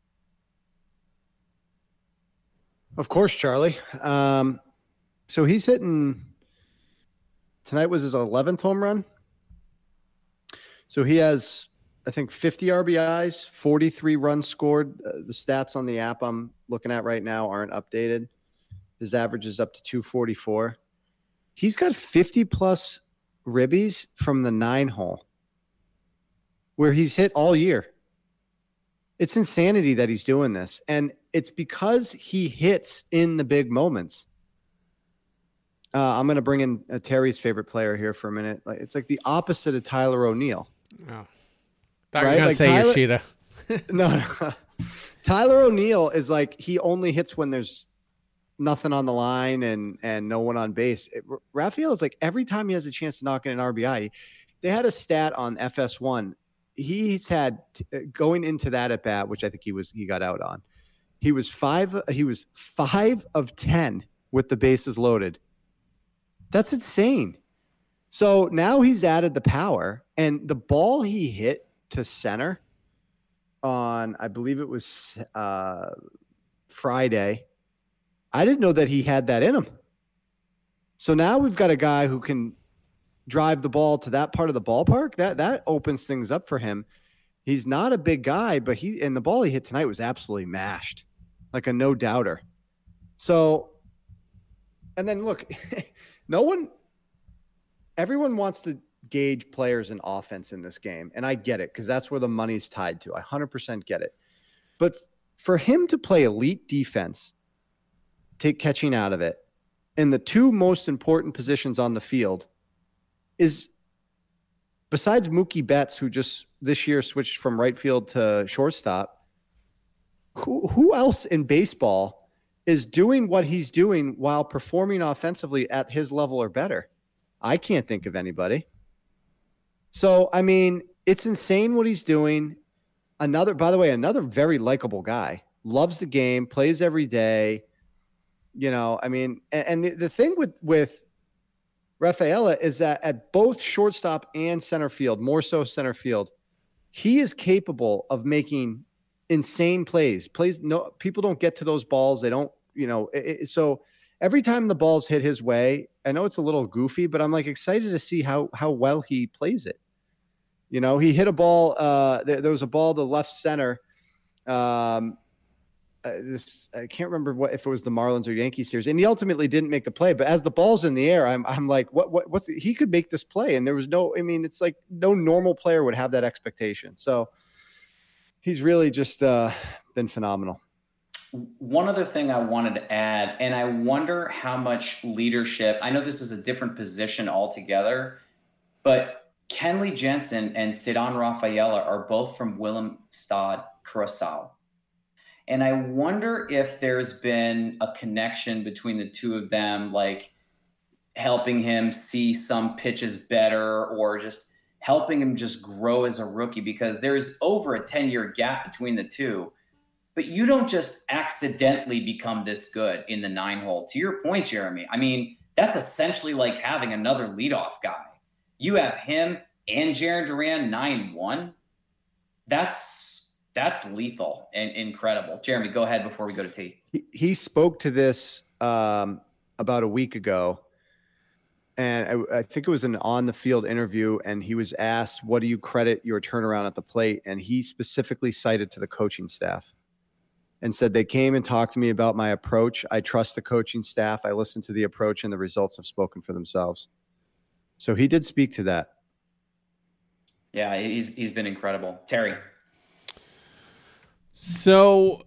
Of course, Charlie. So he's hitting – tonight was his 11th home run. So he has, I think, 50 RBIs, 43 runs scored. The stats on the app I'm looking at right now aren't updated. His average is up to 244. He's got 50-plus ribbies from the 9 hole where he's hit all year. It's insanity that he's doing this. And it's because he hits in the big moments. I'm going to bring in Terry's favorite player here for a minute. It's like the opposite of Tyler O'Neill. Oh. Thought you were going to say Yoshida. No. Tyler O'Neill is like, he only hits when there's nothing on the line and no one on base. Rafael is like, every time he has a chance to knock in an RBI, they had a stat on FS1. He's had going into that at bat, which I think he got out on. He was 5 of 10 with the bases loaded. That's insane. So now he's added the power, and the ball he hit to center on, I believe it was Friday. I didn't know that he had that in him. So now we've got a guy who can drive the ball to that part of the ballpark. That opens things up for him. He's not a big guy, but the ball he hit tonight was absolutely mashed, like a no doubter. So, and then look, everyone wants to gauge players in offense in this game. And I get it, because that's where the money's tied to. I 100% get it. But for him to play elite defense, take catching out of it, in the 2 most important positions on the field is, besides Mookie Betts, who just this year switched from right field to shortstop, who else in baseball is doing what he's doing while performing offensively at his level or better? I can't think of anybody. So, I mean, it's insane what he's doing. By the way, another very likable guy. Loves the game, plays every day. You know, I mean, and the thing with Rafaela is that at both shortstop and center field, more so center field, he is capable of making insane plays. No, people don't get to those balls. They don't, you know, so every time the balls hit his way, I know it's a little goofy, but I'm like excited to see how well he plays it. You know, he hit a ball. There was a ball to left center. I can't remember if it was the Marlins or Yankees series, and he ultimately didn't make the play. But as the ball's in the air, I'm like, what's he could make this play? And there was no. I mean, it's like no normal player would have that expectation. So he's really just been phenomenal. One other thing I wanted to add, and I wonder how much leadership. I know this is a different position altogether, but Kenley Jansen and Ceddanne Rafaela are both from Willemstad, Curaçao. And I wonder if there's been a connection between the two of them, like helping him see some pitches better or just helping him just grow as a rookie, because there's over a 10-year gap between the two. But you don't just accidentally become this good in the 9-hole. To your point, Jeremy, I mean, that's essentially like having another leadoff guy. You have him and Jarren Duran 9-1. That's lethal and incredible. Jeremy, go ahead before we go to T. He spoke to this about a week ago, and I think it was an on-the-field interview, and he was asked, what do you credit your turnaround at the plate? And he specifically cited to the coaching staff and said, they came and talked to me about my approach. I trust the coaching staff. I listened to the approach, and the results have spoken for themselves. So he did speak to that. Yeah, he's been incredible. Terry. So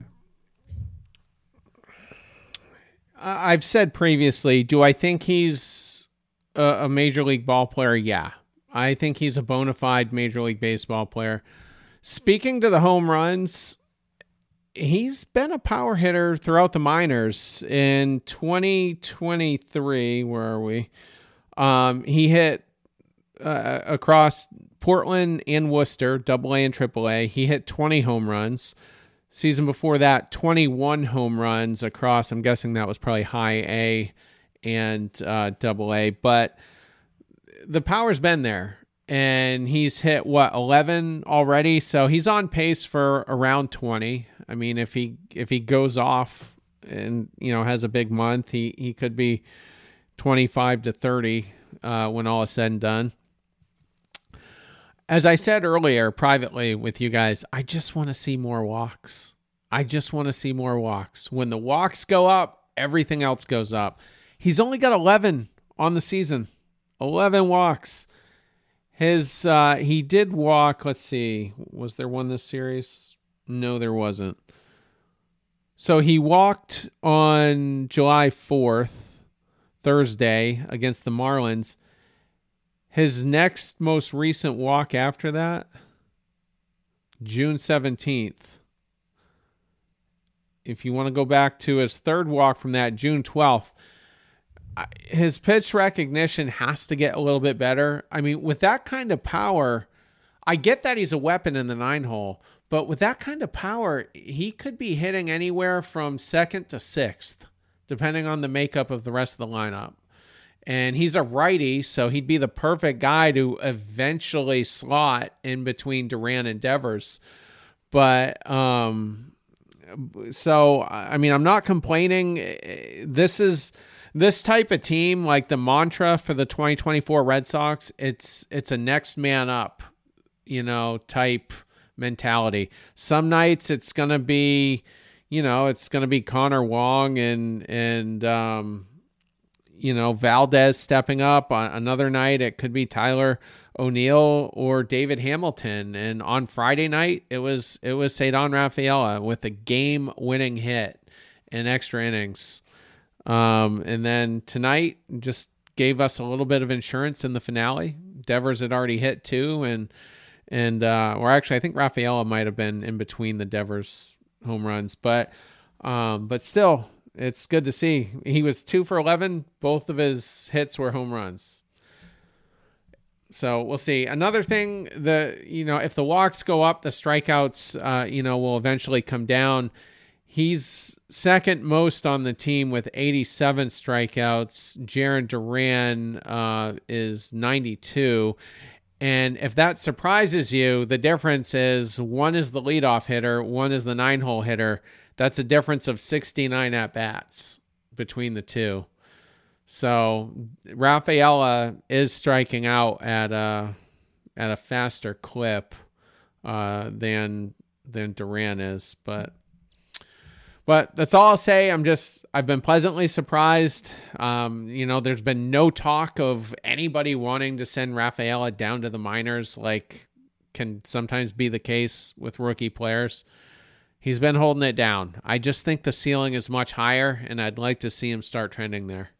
I've said previously, do I think he's a major league ball player? Yeah. I think he's a bona fide Major League Baseball player. Speaking to the home runs, he's been a power hitter throughout the minors. In 2023, where are we? He hit across Portland and Worcester, AA and AAA. He hit 20 home runs. Season before that, 21 home runs across. I'm guessing that was probably high A and AA. But the power's been there. And he's hit, 11 already? So he's on pace for around 20. I mean, if he goes off and, you know, has a big month, he could be 25 to 30 when all is said and done. As I said earlier privately with you guys, I just want to see more walks. When the walks go up, everything else goes up. He's only got 11 on the season. 11 walks. He did walk, let's see, was there one this series? No, there wasn't. So he walked on July 4th, Thursday, against the Marlins. His next most recent walk after that, June 17th. If you want to go back to his third walk from that, June 12th, his pitch recognition has to get a little bit better. I mean, with that kind of power, I get that he's a weapon in the 9-hole, but with that kind of power, he could be hitting anywhere from second to sixth, depending on the makeup of the rest of the lineup. And he's a righty, so he'd be the perfect guy to eventually slot in between Duran and Devers. But, so, I mean, I'm not complaining. This type of team, like the mantra for the 2024 Red Sox, it's a next man up, you know, type mentality. Some nights it's going to be, you know, it's going to be Connor Wong and you know, Valdez stepping up. On another night, it could be Tyler O'Neill or David Hamilton. And on Friday night, it was Ceddanne Rafaela with a game-winning hit in extra innings. And then tonight just gave us a little bit of insurance in the finale. Devers had already hit 2, or actually, I think Rafaela might have been in between the Devers home runs, but still, it's good to see. He was 2 for 11. Both of his hits were home runs. So we'll see. Another thing, if the walks go up, the strikeouts, will eventually come down. He's second most on the team with 87 strikeouts. Jarren Duran is 92. And if that surprises you, the difference is one is the leadoff hitter, one is the 9-hole hitter. That's a difference of 69 at-bats between the two. So Rafaela is striking out at a faster clip than Duran is, but that's all I'll say. I've been pleasantly surprised. There's been no talk of anybody wanting to send Rafaela down to the minors, like can sometimes be the case with rookie players. He's been holding it down. I just think the ceiling is much higher, and I'd like to see him start trending there.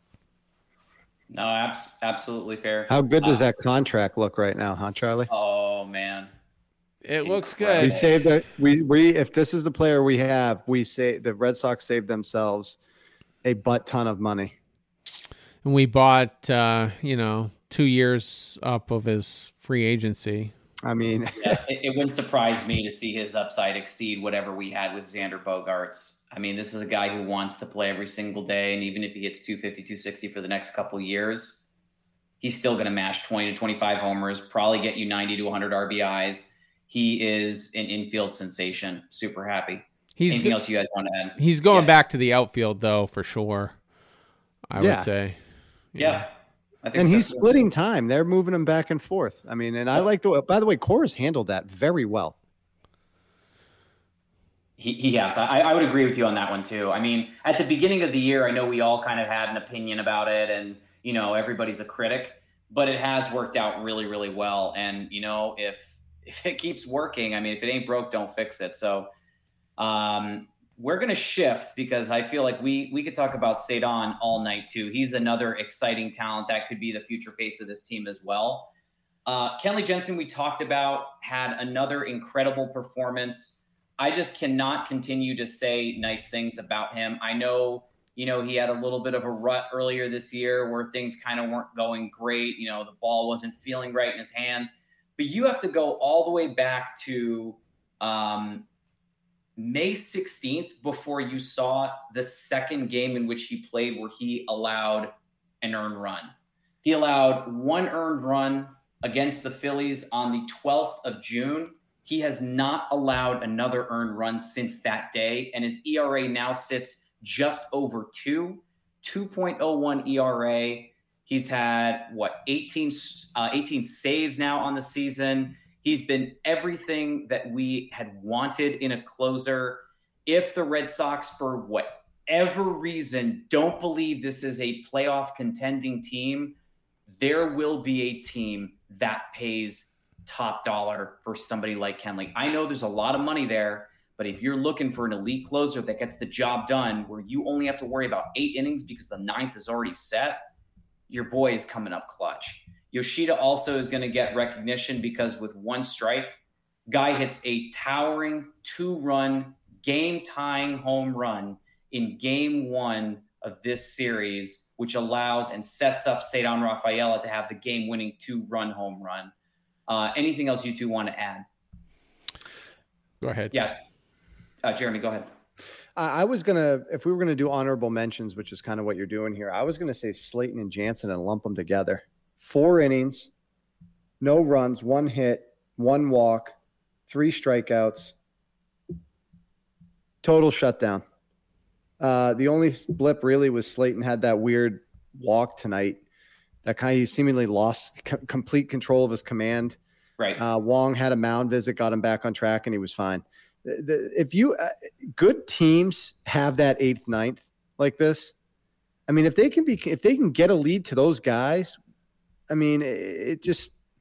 No, absolutely fair. How good does that contract look right now, huh, Charlie? Oh man, it looks good. We saved that. We if this is the player we have, we say the Red Sox saved themselves a butt ton of money. And we bought 2 years up of his free agency. I mean, it wouldn't surprise me to see his upside exceed whatever we had with Xander Bogaerts. I mean, this is a guy who wants to play every single day, and even if he hits 250, 260 for the next couple of years, he's still going to mash 20 to 25 homers, probably get you 90 to 100 RBIs. He is an infield sensation. Super happy. Anything else you guys want to add? He's going back to the outfield, though, for sure, I would say. Yeah. I think and so. he's splitting time. They're moving him back and forth. I mean, and I like by the way, Cora's handled that very well. He has. I would agree with you on that one too. I mean, at the beginning of the year, I know we all kind of had an opinion about it, and everybody's a critic, but it has worked out really, really well. And if it keeps working, I mean, if it ain't broke, don't fix it. So we're gonna shift because I feel like we could talk about Cedon all night too. He's another exciting talent that could be the future face of this team as well. Kenley Jansen, we talked about, had another incredible performance. I just cannot continue to say nice things about him. I know, he had a little bit of a rut earlier this year where things kind of weren't going great. The ball wasn't feeling right in his hands. But you have to go all the way back to May 16th before you saw the second game in which he played where he allowed an earned run. He allowed one earned run against the Phillies on the 12th of June. He has not allowed another earned run since that day, and his ERA now sits just over 2.01 ERA. He's had, 18 saves now on the season. He's been everything that we had wanted in a closer. If the Red Sox, for whatever reason, don't believe this is a playoff contending team, there will be a team that pays top dollar for somebody like Kenley. I know there's a lot of money there, but if you're looking for an elite closer that gets the job done, where you only have to worry about 8 innings because the 9th is already set, your boy is coming up clutch. Yoshida also is going to get recognition because with one strike, guy hits a towering 2-run game-tying home run in game 1 of this series, which allows and sets up Cedon Rafaela to have the game-winning 2-run home run. Anything else you two want to add? Go ahead. Yeah. Jeremy, go ahead. I was going to, if we were going to do honorable mentions, which is kind of what you're doing here, I was going to say Slayton and Jansen and lump them together. 4 innings, no runs, 1 hit, 1 walk, 3 strikeouts, total shutdown. The only blip really was Slayton had that weird walk tonight. That he seemingly lost complete control of his command. Right. Wong had a mound visit, got him back on track, and he was fine. If you good teams have that 8th, 9th like this, I mean, if they can get a lead to those guys, I mean, it's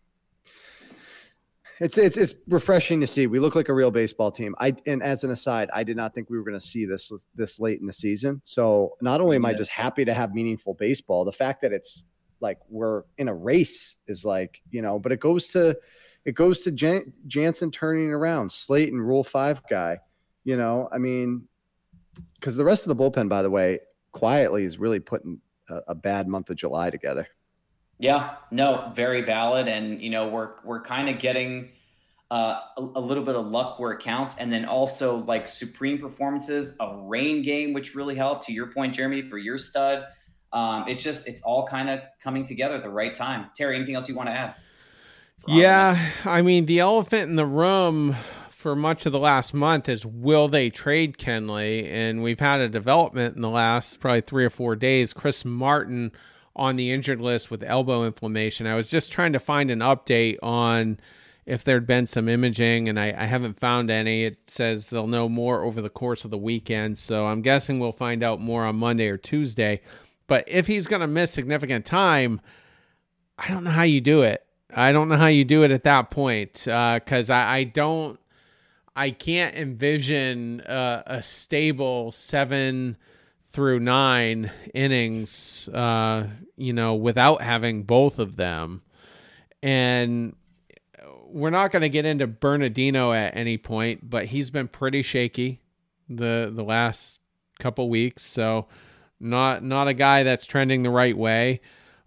refreshing to see. We look like a real baseball team. And as an aside, I did not think we were going to see this late in the season. So not only am I just happy to have meaningful baseball, the fact that it's like we're in a race is like, but it goes to Jansen turning around, Slayton, Rule 5 guy. I mean, because the rest of the bullpen, by the way, quietly is really putting a bad month of July together. Yeah, no, very valid. And, we're kind of getting a little bit of luck where it counts. And then also like supreme performances, a rain game, which really helped, to your point, Jeremy, for your stud. It's all kind of coming together at the right time. Terry, anything else you want to add? Yeah, I mean, the elephant in the room for much of the last month is, will they trade Kenley? And we've had a development in the last probably 3 or 4 days. Chris Martin on the injured list with elbow inflammation. I was just trying to find an update on if there'd been some imaging, and I haven't found any. It says they'll know more over the course of the weekend, so I'm guessing we'll find out more on Monday or Tuesday. But if he's going to miss significant time, I don't know how you do it. I don't know how you do it at that point, because I can't envision a stable 7 through 9 innings, without having both of them. And we're not going to get into Bernardino at any point, but he's been pretty shaky the last couple weeks. So not a guy that's trending the right way.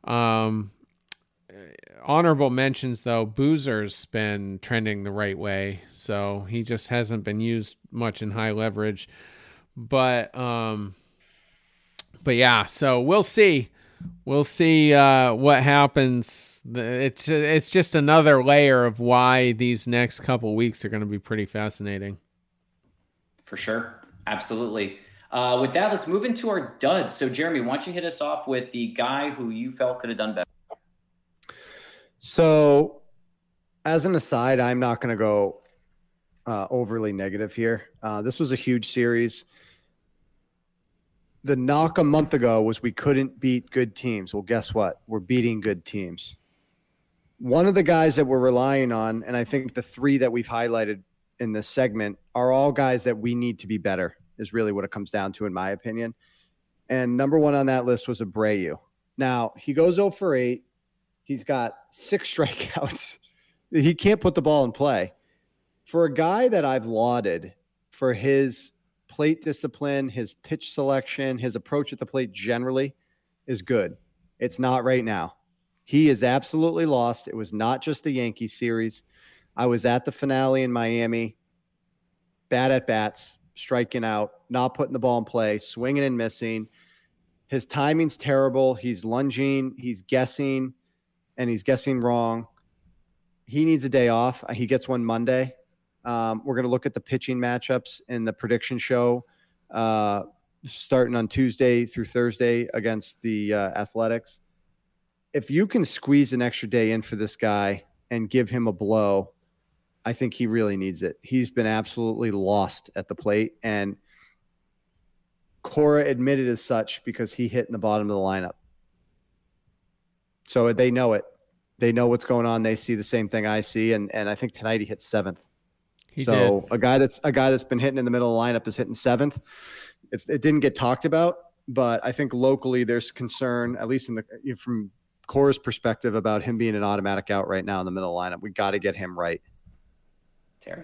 Honorable mentions, though, Boozer's been trending the right way, so he just hasn't been used much in high leverage. But yeah, so we'll see. We'll see what happens. It's just another layer of why these next couple weeks are going to be pretty fascinating. For sure. Absolutely. With that, let's move into our duds. So, Jeremy, why don't you hit us off with the guy who you felt could have done better? So, as an aside, I'm not going to go overly negative here. This was a huge series. The knock a month ago was we couldn't beat good teams. Well, guess what? We're beating good teams. One of the guys that we're relying on, and I think the 3 that we've highlighted in this segment, are all guys that we need to be better, is really what it comes down to, in my opinion. And number 1 on that list was Abreu. Now, he goes 0 for 8. He's got 6 strikeouts. He can't put the ball in play. For a guy that I've lauded for his plate discipline, his pitch selection, his approach at the plate generally is good. It's not right now. He is absolutely lost. It was not just the Yankees series. I was at the finale in Miami. Bad at bats, striking out, not putting the ball in play, swinging and missing. His timing's terrible. He's lunging. He's guessing. And he's guessing wrong. He needs a day off. He gets one Monday. We're going to look at the pitching matchups in the prediction show starting on Tuesday through Thursday against the Athletics. If you can squeeze an extra day in for this guy and give him a blow, I think he really needs it. He's been absolutely lost at the plate, and Cora admitted as such because he hit in the bottom of the lineup. So they know it. They know what's going on. They see the same thing I see. And I think tonight he hit 7th. He did. A guy that's been hitting in the middle of the lineup is hitting 7th. It didn't get talked about, but I think locally there's concern, at least from Cora's perspective, about him being an automatic out right now in the middle of the lineup. We got to get him right. Terry.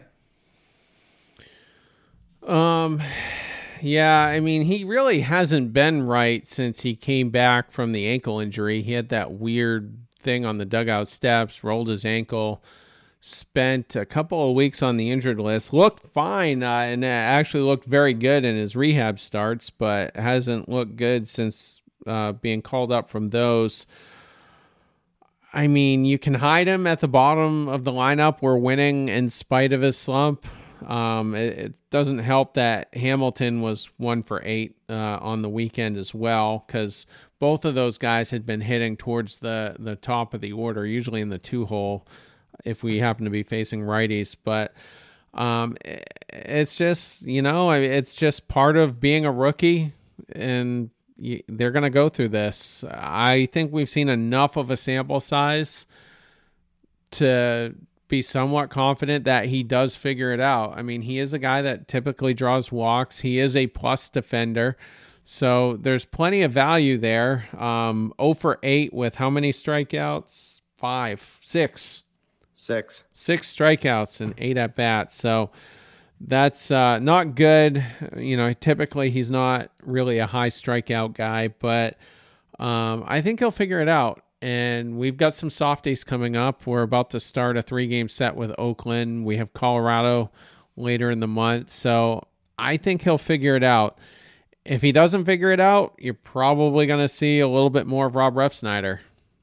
Yeah, I mean, he really hasn't been right since he came back from the ankle injury. He had that weird thing on the dugout steps, rolled his ankle, spent a couple of weeks on the injured list, looked fine, and actually looked very good in his rehab starts, but hasn't looked good since being called up from those. I mean, you can hide him at the bottom of the lineup. We're winning in spite of his slump. It doesn't help that Hamilton was 1 for 8 on the weekend as well, because both of those guys had been hitting towards the top of the order, usually in the 2-hole if we happen to be facing righties. But it's just, it's just part of being a rookie, and they're going to go through this. I think we've seen enough of a sample size to be somewhat confident that he does figure it out. I mean, he is a guy that typically draws walks. He is a plus defender. So there's plenty of value there. 0 for 8 with how many strikeouts? 6 strikeouts and 8 at bats. So That's not good. Typically he's not really a high strikeout guy, but I think he'll figure it out. And we've got some softies coming up. We're about to start a 3-game set with Oakland. We have Colorado later in the month. So I think he'll figure it out. If he doesn't figure it out, you're probably going to see a little bit more of Rob Refsnyder.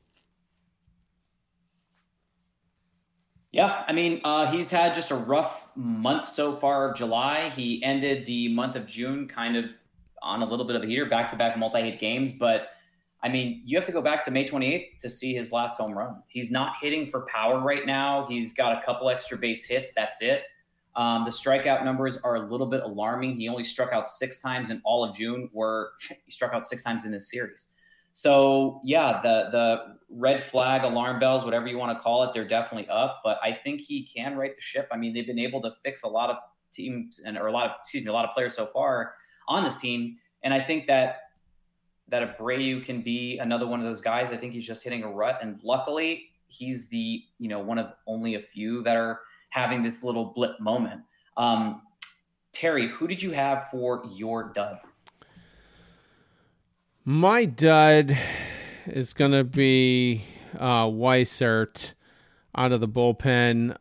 Yeah, I mean, he's had just a rough month so far of July. He ended the month of June kind of on a little bit of a heater, back-to-back multi-hit games. But, I mean, you have to go back to May 28th to see his last home run. He's not hitting for power right now. He's got a couple extra base hits. That's it. The strikeout numbers are a little bit alarming. He only struck out 6 times in all of June, where he struck out 6 times in this series. So, yeah, the red flag, alarm bells, whatever you want to call it, they're definitely up. But I think he can right the ship. I mean, they've been able to fix a lot of teams a lot of players so far on this team. And I think that Abreu can be another one of those guys. I think he's just hitting a rut. And luckily, he's the, one of only a few that are having this little blip moment. Terry, who did you have for your dud? My dud is going to be Weissert out of the bullpen.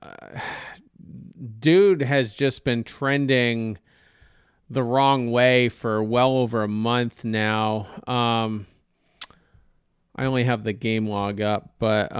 Dude has just been trending the wrong way for well over a month now. I only have the game log up, but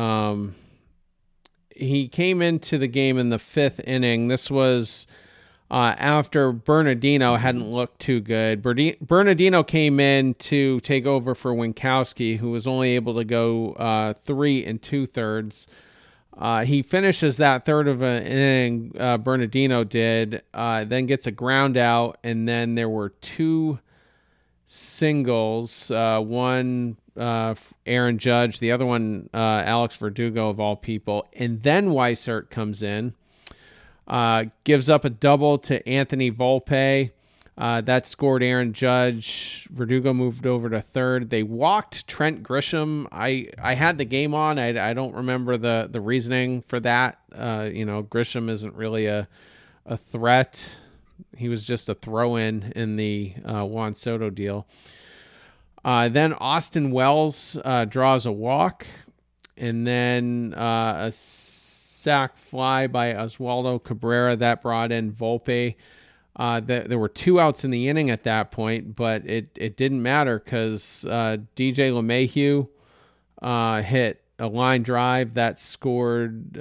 he came into the game in the 5th inning. This was after Bernardino hadn't looked too good. Bernardino came in to take over for Winkowski, who was only able to go 3 2/3. He finishes that third of an inning, Bernardino did, then gets a ground out, and then there were 2 singles, one Aaron Judge, the other one Alex Verdugo of all people, and then Weissert comes in. Gives up a double to Anthony Volpe. That scored Aaron Judge. Verdugo moved over to third. They walked Trent Grisham. I had the game on. I don't remember the reasoning for that. Grisham isn't really a threat. He was just a throw-in in the Juan Soto deal. Then Austin Wells draws a walk. And then a sac fly by Oswaldo Cabrera that brought in Volpe. There were 2 outs in the inning at that point, but it didn't matter because DJ LeMahieu hit a line drive that scored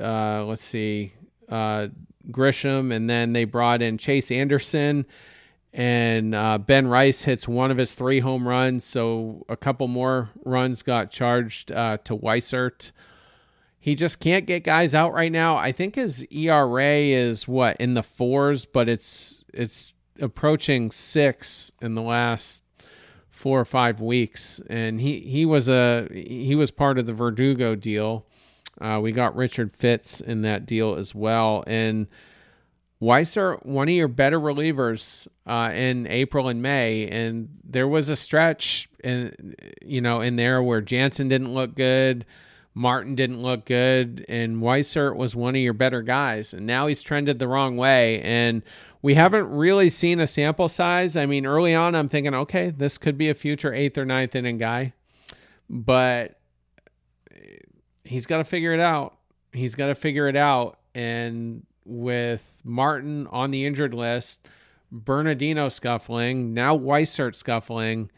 Grisham, and then they brought in Chase Anderson, and Ben Rice hits one of his 3 home runs, so a couple more runs got charged to Weissert. He just can't get guys out right now. I think his ERA is in the 4s, but it's approaching 6 in the last 4 or 5 weeks. And he was part of the Verdugo deal. We got Richard Fitz in that deal as well. And Weissert, one of your better relievers in April and May, and there was a stretch in there where Jansen didn't look good. Martin didn't look good, and Weissert was one of your better guys, and now he's trended the wrong way, and we haven't really seen a sample size. I mean, early on, I'm thinking, okay, this could be a future 8th or 9th inning guy, but he's got to figure it out. And with Martin on the injured list, Bernardino scuffling, now Weissert scuffling,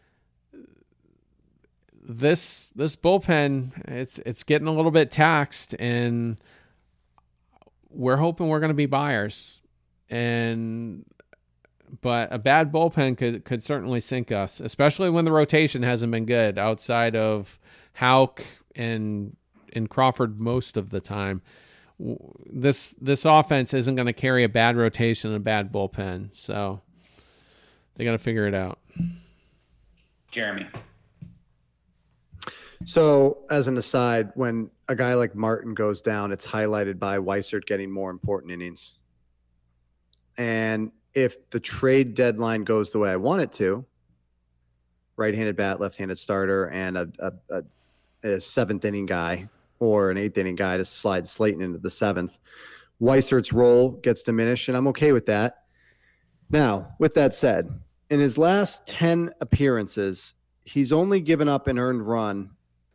this bullpen, it's getting a little bit taxed, and we're hoping we're going to be buyers. But a bad bullpen could certainly sink us, especially when the rotation hasn't been good outside of Houck and Crawford most of the time. This offense isn't going to carry a bad rotation and a bad bullpen, so they got to figure it out. Jeremy. So, as an aside, when a guy like Martin goes down, it's highlighted by Weissert getting more important innings. And if the trade deadline goes the way I want it to, right-handed bat, left-handed starter, and a 7th inning guy or an 8th inning guy to slide Slayton into the 7th, Weisert's role gets diminished, and I'm okay with that. Now, with that said, in his last 10 appearances, he's only given up an earned run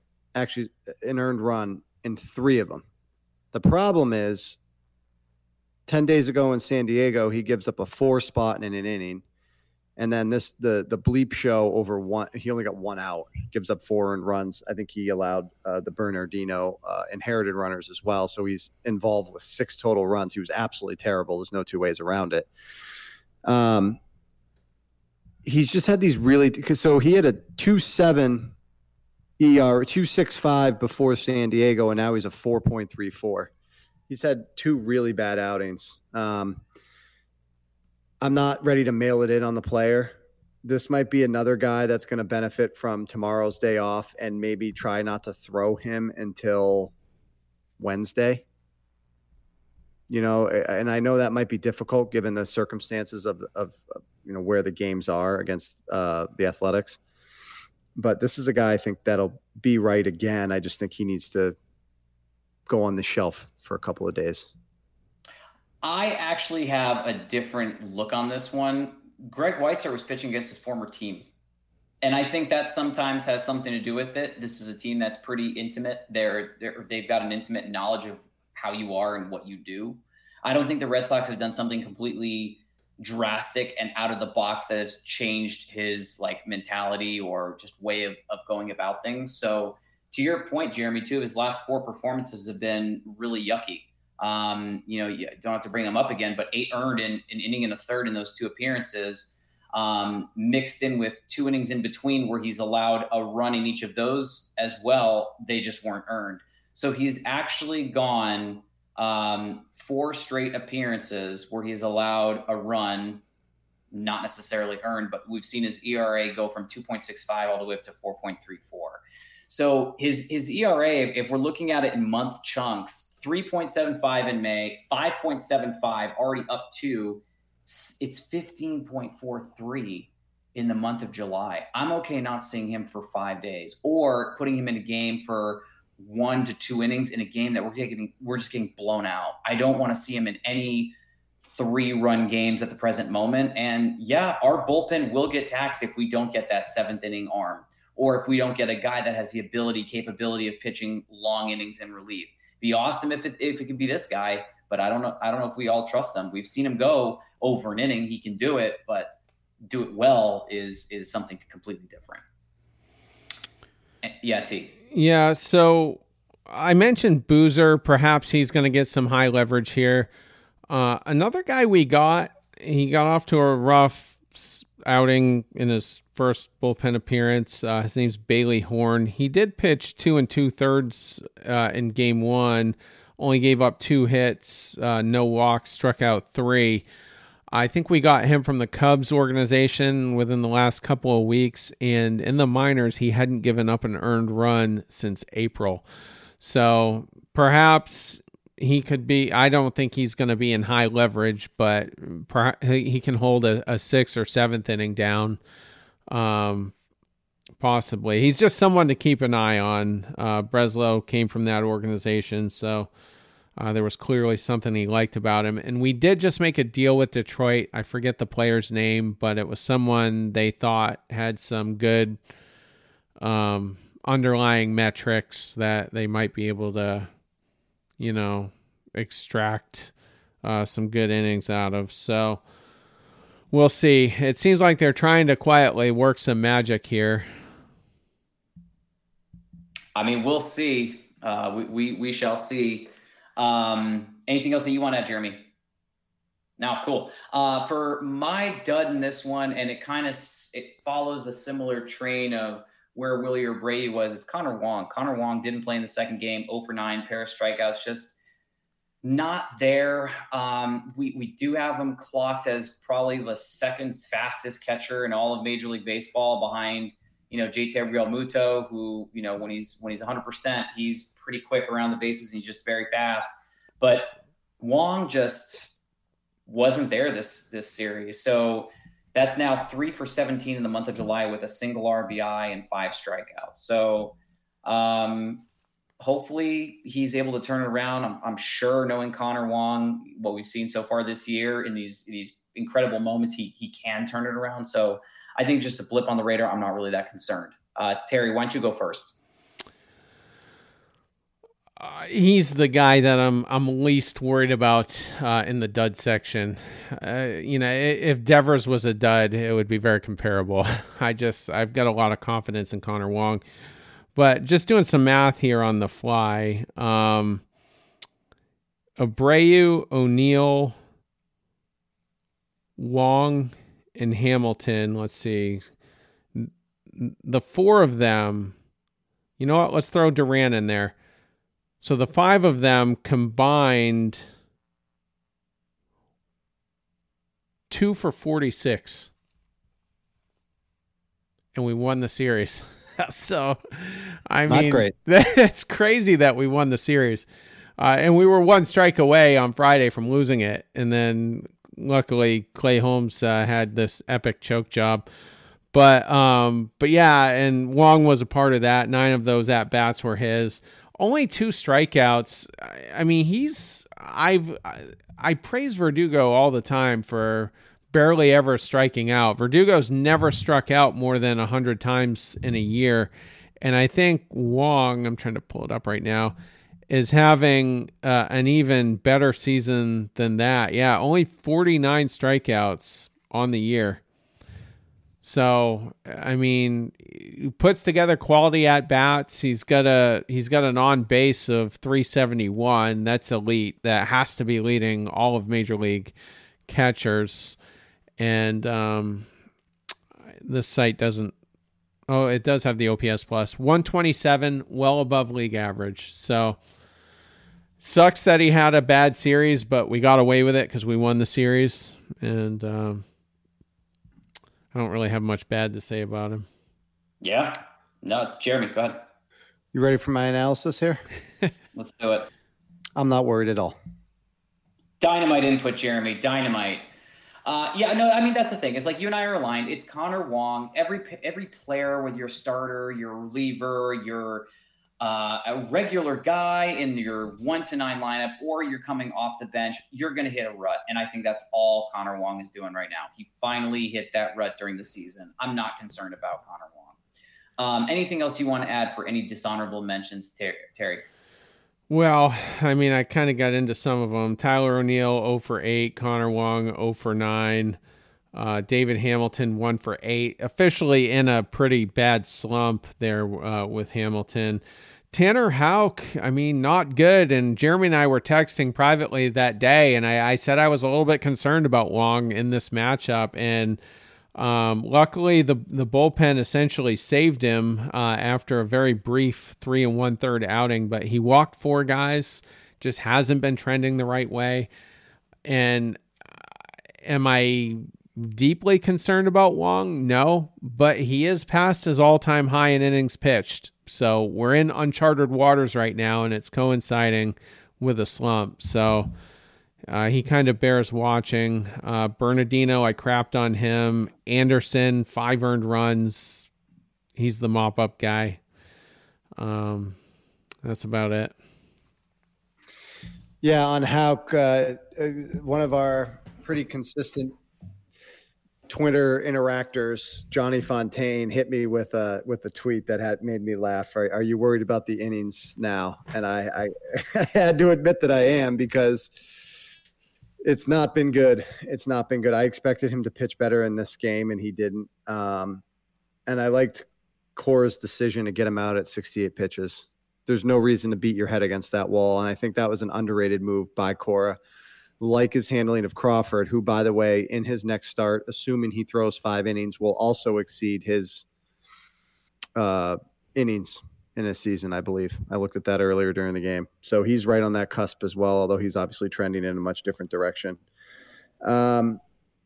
in 3 of them. The problem is 10 days ago in San Diego, he gives up a 4 spot in an inning. And then the bleep show over one, he only got 1 out, gives up 4 earned runs. I think he allowed the Bernardino inherited runners as well. So he's involved with 6 total runs. He was absolutely terrible. There's no 2 ways around it. He's just had these so he had a 2.7 ER, 2.65 before San Diego, and now he's a 4.34. He's had 2 really bad outings. I'm not ready to mail it in on the player. This might be another guy that's going to benefit from tomorrow's day off and maybe try not to throw him until Wednesday. And I know that might be difficult given the circumstances of where the games are against the Athletics. But this is a guy I think that'll be right again. I just think he needs to go on the shelf for a couple of days. I actually have a different look on this one. Greg Weissert was pitching against his former team. And I think that sometimes has something to do with it. This is a team that's pretty intimate. They've got an intimate knowledge of how you are and what you do. I don't think the Red Sox have done something completely drastic and out of the box that has changed his mentality or just way of going about things. So to your point, Jeremy, too, his last 4 performances have been really yucky. You don't have to bring them up again, but 8 earned in an inning and a third in those 2 appearances, mixed in with 2 innings in between where he's allowed a run in each of those as well. They just weren't earned. So he's actually gone 4 straight appearances where he's allowed a run, not necessarily earned, but we've seen his ERA go from 2.65 all the way up to 4.34. So his ERA, if we're looking at it in month chunks, 3.75 in May, 5.75, already up to, it's 15.43 in the month of July. I'm okay not seeing him for 5 days or putting him in a game for 1 to 2 innings in a game that we're just getting blown out. I don't want to see him in any 3-run games at the present moment. And yeah, our bullpen will get taxed if we don't get that 7th inning arm, or if we don't get a guy that has the capability of pitching long innings in relief. Be awesome if it could be this guy, but I don't know if we all trust him. We've seen him go over an inning. He can do it, but do it well is something completely different. Yeah, T. Yeah, so I mentioned Boozer. Perhaps he's going to get some high leverage here. Another guy he got off to a rough outing in his first bullpen appearance. His name's Bailey Horn. He did pitch 2 2/3 in game 1, only gave up 2 hits, no walks, struck out 3. I think we got him from the Cubs organization within the last couple of weeks, and in the minors, he hadn't given up an earned run since April. So perhaps he could be, I don't think he's going to be in high leverage, but perhaps he can hold a 6th or 7th inning down. Possibly. He's just someone to keep an eye on. Breslow came from that organization, so there was clearly something he liked about him. And we did just make a deal with Detroit. I forget the player's name, but it was someone they thought had some good underlying metrics that they might be able to, extract some good innings out of. So we'll see. It seems like they're trying to quietly work some magic here. I mean, we'll see. We shall see. Anything else that you want to add, Jeremy? No, cool. For my dud in this one, and it follows a similar train of where Willie or Brady was. It's Connor Wong. Connor Wong didn't play in the second game, 0 for 9, pair of strikeouts, just not there. We do have him clocked as probably the second fastest catcher in all of Major League Baseball, behind JT Realmuto, who when he's 100%, he's pretty quick around the bases. And he's just very fast. But Wong just wasn't there this series. So that's now 3 for 17 in the month of July with a single RBI and 5 strikeouts. So hopefully he's able to turn it around. I'm sure, knowing Connor Wong, what we've seen so far this year in these incredible moments, he can turn it around. So I think just a blip on the radar. I'm not really that concerned. Terry, why don't you go first? He's the guy that I'm least worried about in the dud section. If Devers was a dud, it would be very comparable. I've got a lot of confidence in Connor Wong, but just doing some math here on the fly. Abreu, O'Neill, Wong, and Hamilton. Let's see. The four of them. You know what? Let's throw Duran in there. So the five of them combined 2 for 46. And we won the series. So, I mean, great. That's crazy that we won the series. And we were one strike away on Friday from losing it. And then luckily Clay Holmes had this epic choke job. But yeah, and Wong was a part of that. 9 of those at-bats were his. Only 2 strikeouts. I mean, I praise Verdugo all the time for barely ever striking out. Verdugo's never struck out more than 100 times in a year. And I think Wong, I'm trying to pull it up right now, is having an even better season than that. Yeah, only 49 strikeouts on the year. So, I mean, he puts together quality at bats. He's got an on base of 371. That's elite. That has to be leading all of Major League catchers. And this site doesn't. Oh, it does have the OPS plus 127, well above league average. So, sucks that he had a bad series, but we got away with it because we won the series. And I don't really have much bad to say about him. Yeah. No, Jeremy, go ahead. You ready for my analysis here? Let's do it. I'm not worried at all. Dynamite input, Jeremy. Dynamite. Yeah, no, I mean, that's the thing. It's like you and I are aligned. It's Connor Wong. Every player, with your starter, your reliever, your a regular guy in your 1 to 9 lineup, or you're coming off the bench, you're going to hit a rut. And I think that's all Connor Wong is doing right now. He finally hit that rut during the season. I'm not concerned about Connor Wong. Anything else you want to add for any dishonorable mentions, Terry? Well, I mean, I kind of got into some of them. Tyler O'Neill, 0 for 8. Connor Wong, 0 for 9. David Hamilton, 1 for 8. Officially in a pretty bad slump there with Hamilton. Tanner Houck, I mean, not good. And Jeremy and I were texting privately that day, and I said I was a little bit concerned about Wong in this matchup. And luckily, the bullpen essentially saved him after a very brief 3 1/3 outing. But he walked 4 guys, just hasn't been trending the right way. And am I deeply concerned about Wong? No, but he is past his all-time high in innings pitched. So we're in uncharted waters right now, and it's coinciding with a slump. So he kind of bears watching. Bernardino, I crapped on him. Anderson, 5 earned runs. He's the mop-up guy. That's about it. Yeah, on Houck, one of our pretty consistent Twitter interactors, Johnny Fontaine, hit me with a tweet that had made me laugh. Are you worried about the innings now? And I had to admit that I am, because it's not been good. It's not been good. I expected him to pitch better in this game, and he didn't. And I liked Cora's decision to get him out at 68 pitches. There's no reason to beat your head against that wall, and I think that was an underrated move by Cora. Like his handling of Crawford, who, by the way, in his next start, assuming he throws 5 innings, will also exceed his innings in a season, I believe. I looked at that earlier during the game. So he's right on that cusp as well, although he's obviously trending in a much different direction. Duran,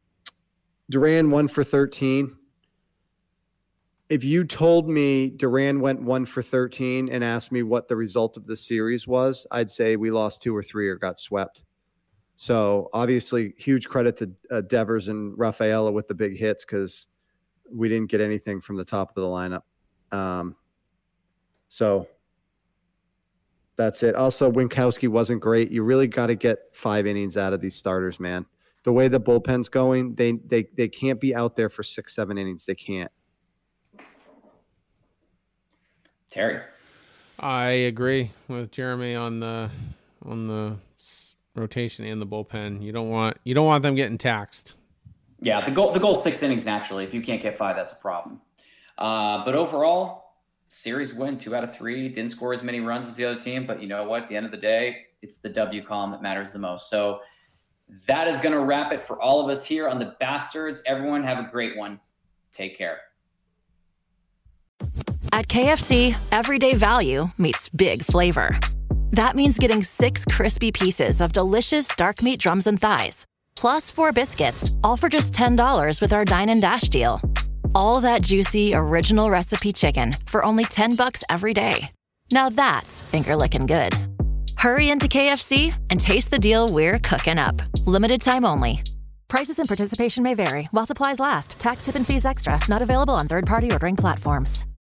1 for 13. If you told me Duran went 1 for 13 and asked me what the result of the series was, I'd say we lost 2 or 3 or got swept. So obviously huge credit to Devers and Rafaela with the big hits, because we didn't get anything from the top of the lineup. So That's it. Also, Winkowski wasn't great. You really got to get 5 innings out of these starters, man. The way the bullpen's going, they can't be out there for 6-7 innings. They can't. Terry. I agree with Jeremy on the rotation and the bullpen. You don't want them getting taxed. Yeah, the goal's 6 innings naturally. If you can't get 5, that's a problem. But overall, series win 2 out of 3. Didn't score as many runs as the other team, but you know what? At the end of the day, it's the W column that matters the most. So that is going to wrap it for all of us here on the Bastards. Everyone have a great one. Take care. At KFC, everyday value meets big flavor. That means getting 6 crispy pieces of delicious dark meat drums and thighs, plus 4 biscuits, all for just $10 with our Dine and Dash deal. All that juicy, original recipe chicken for only $10 every day. Now that's finger-licking good. Hurry into KFC and taste the deal we're cooking up. Limited time only. Prices and participation may vary while supplies last. Tax, tip, and fees extra. Not available on third-party ordering platforms.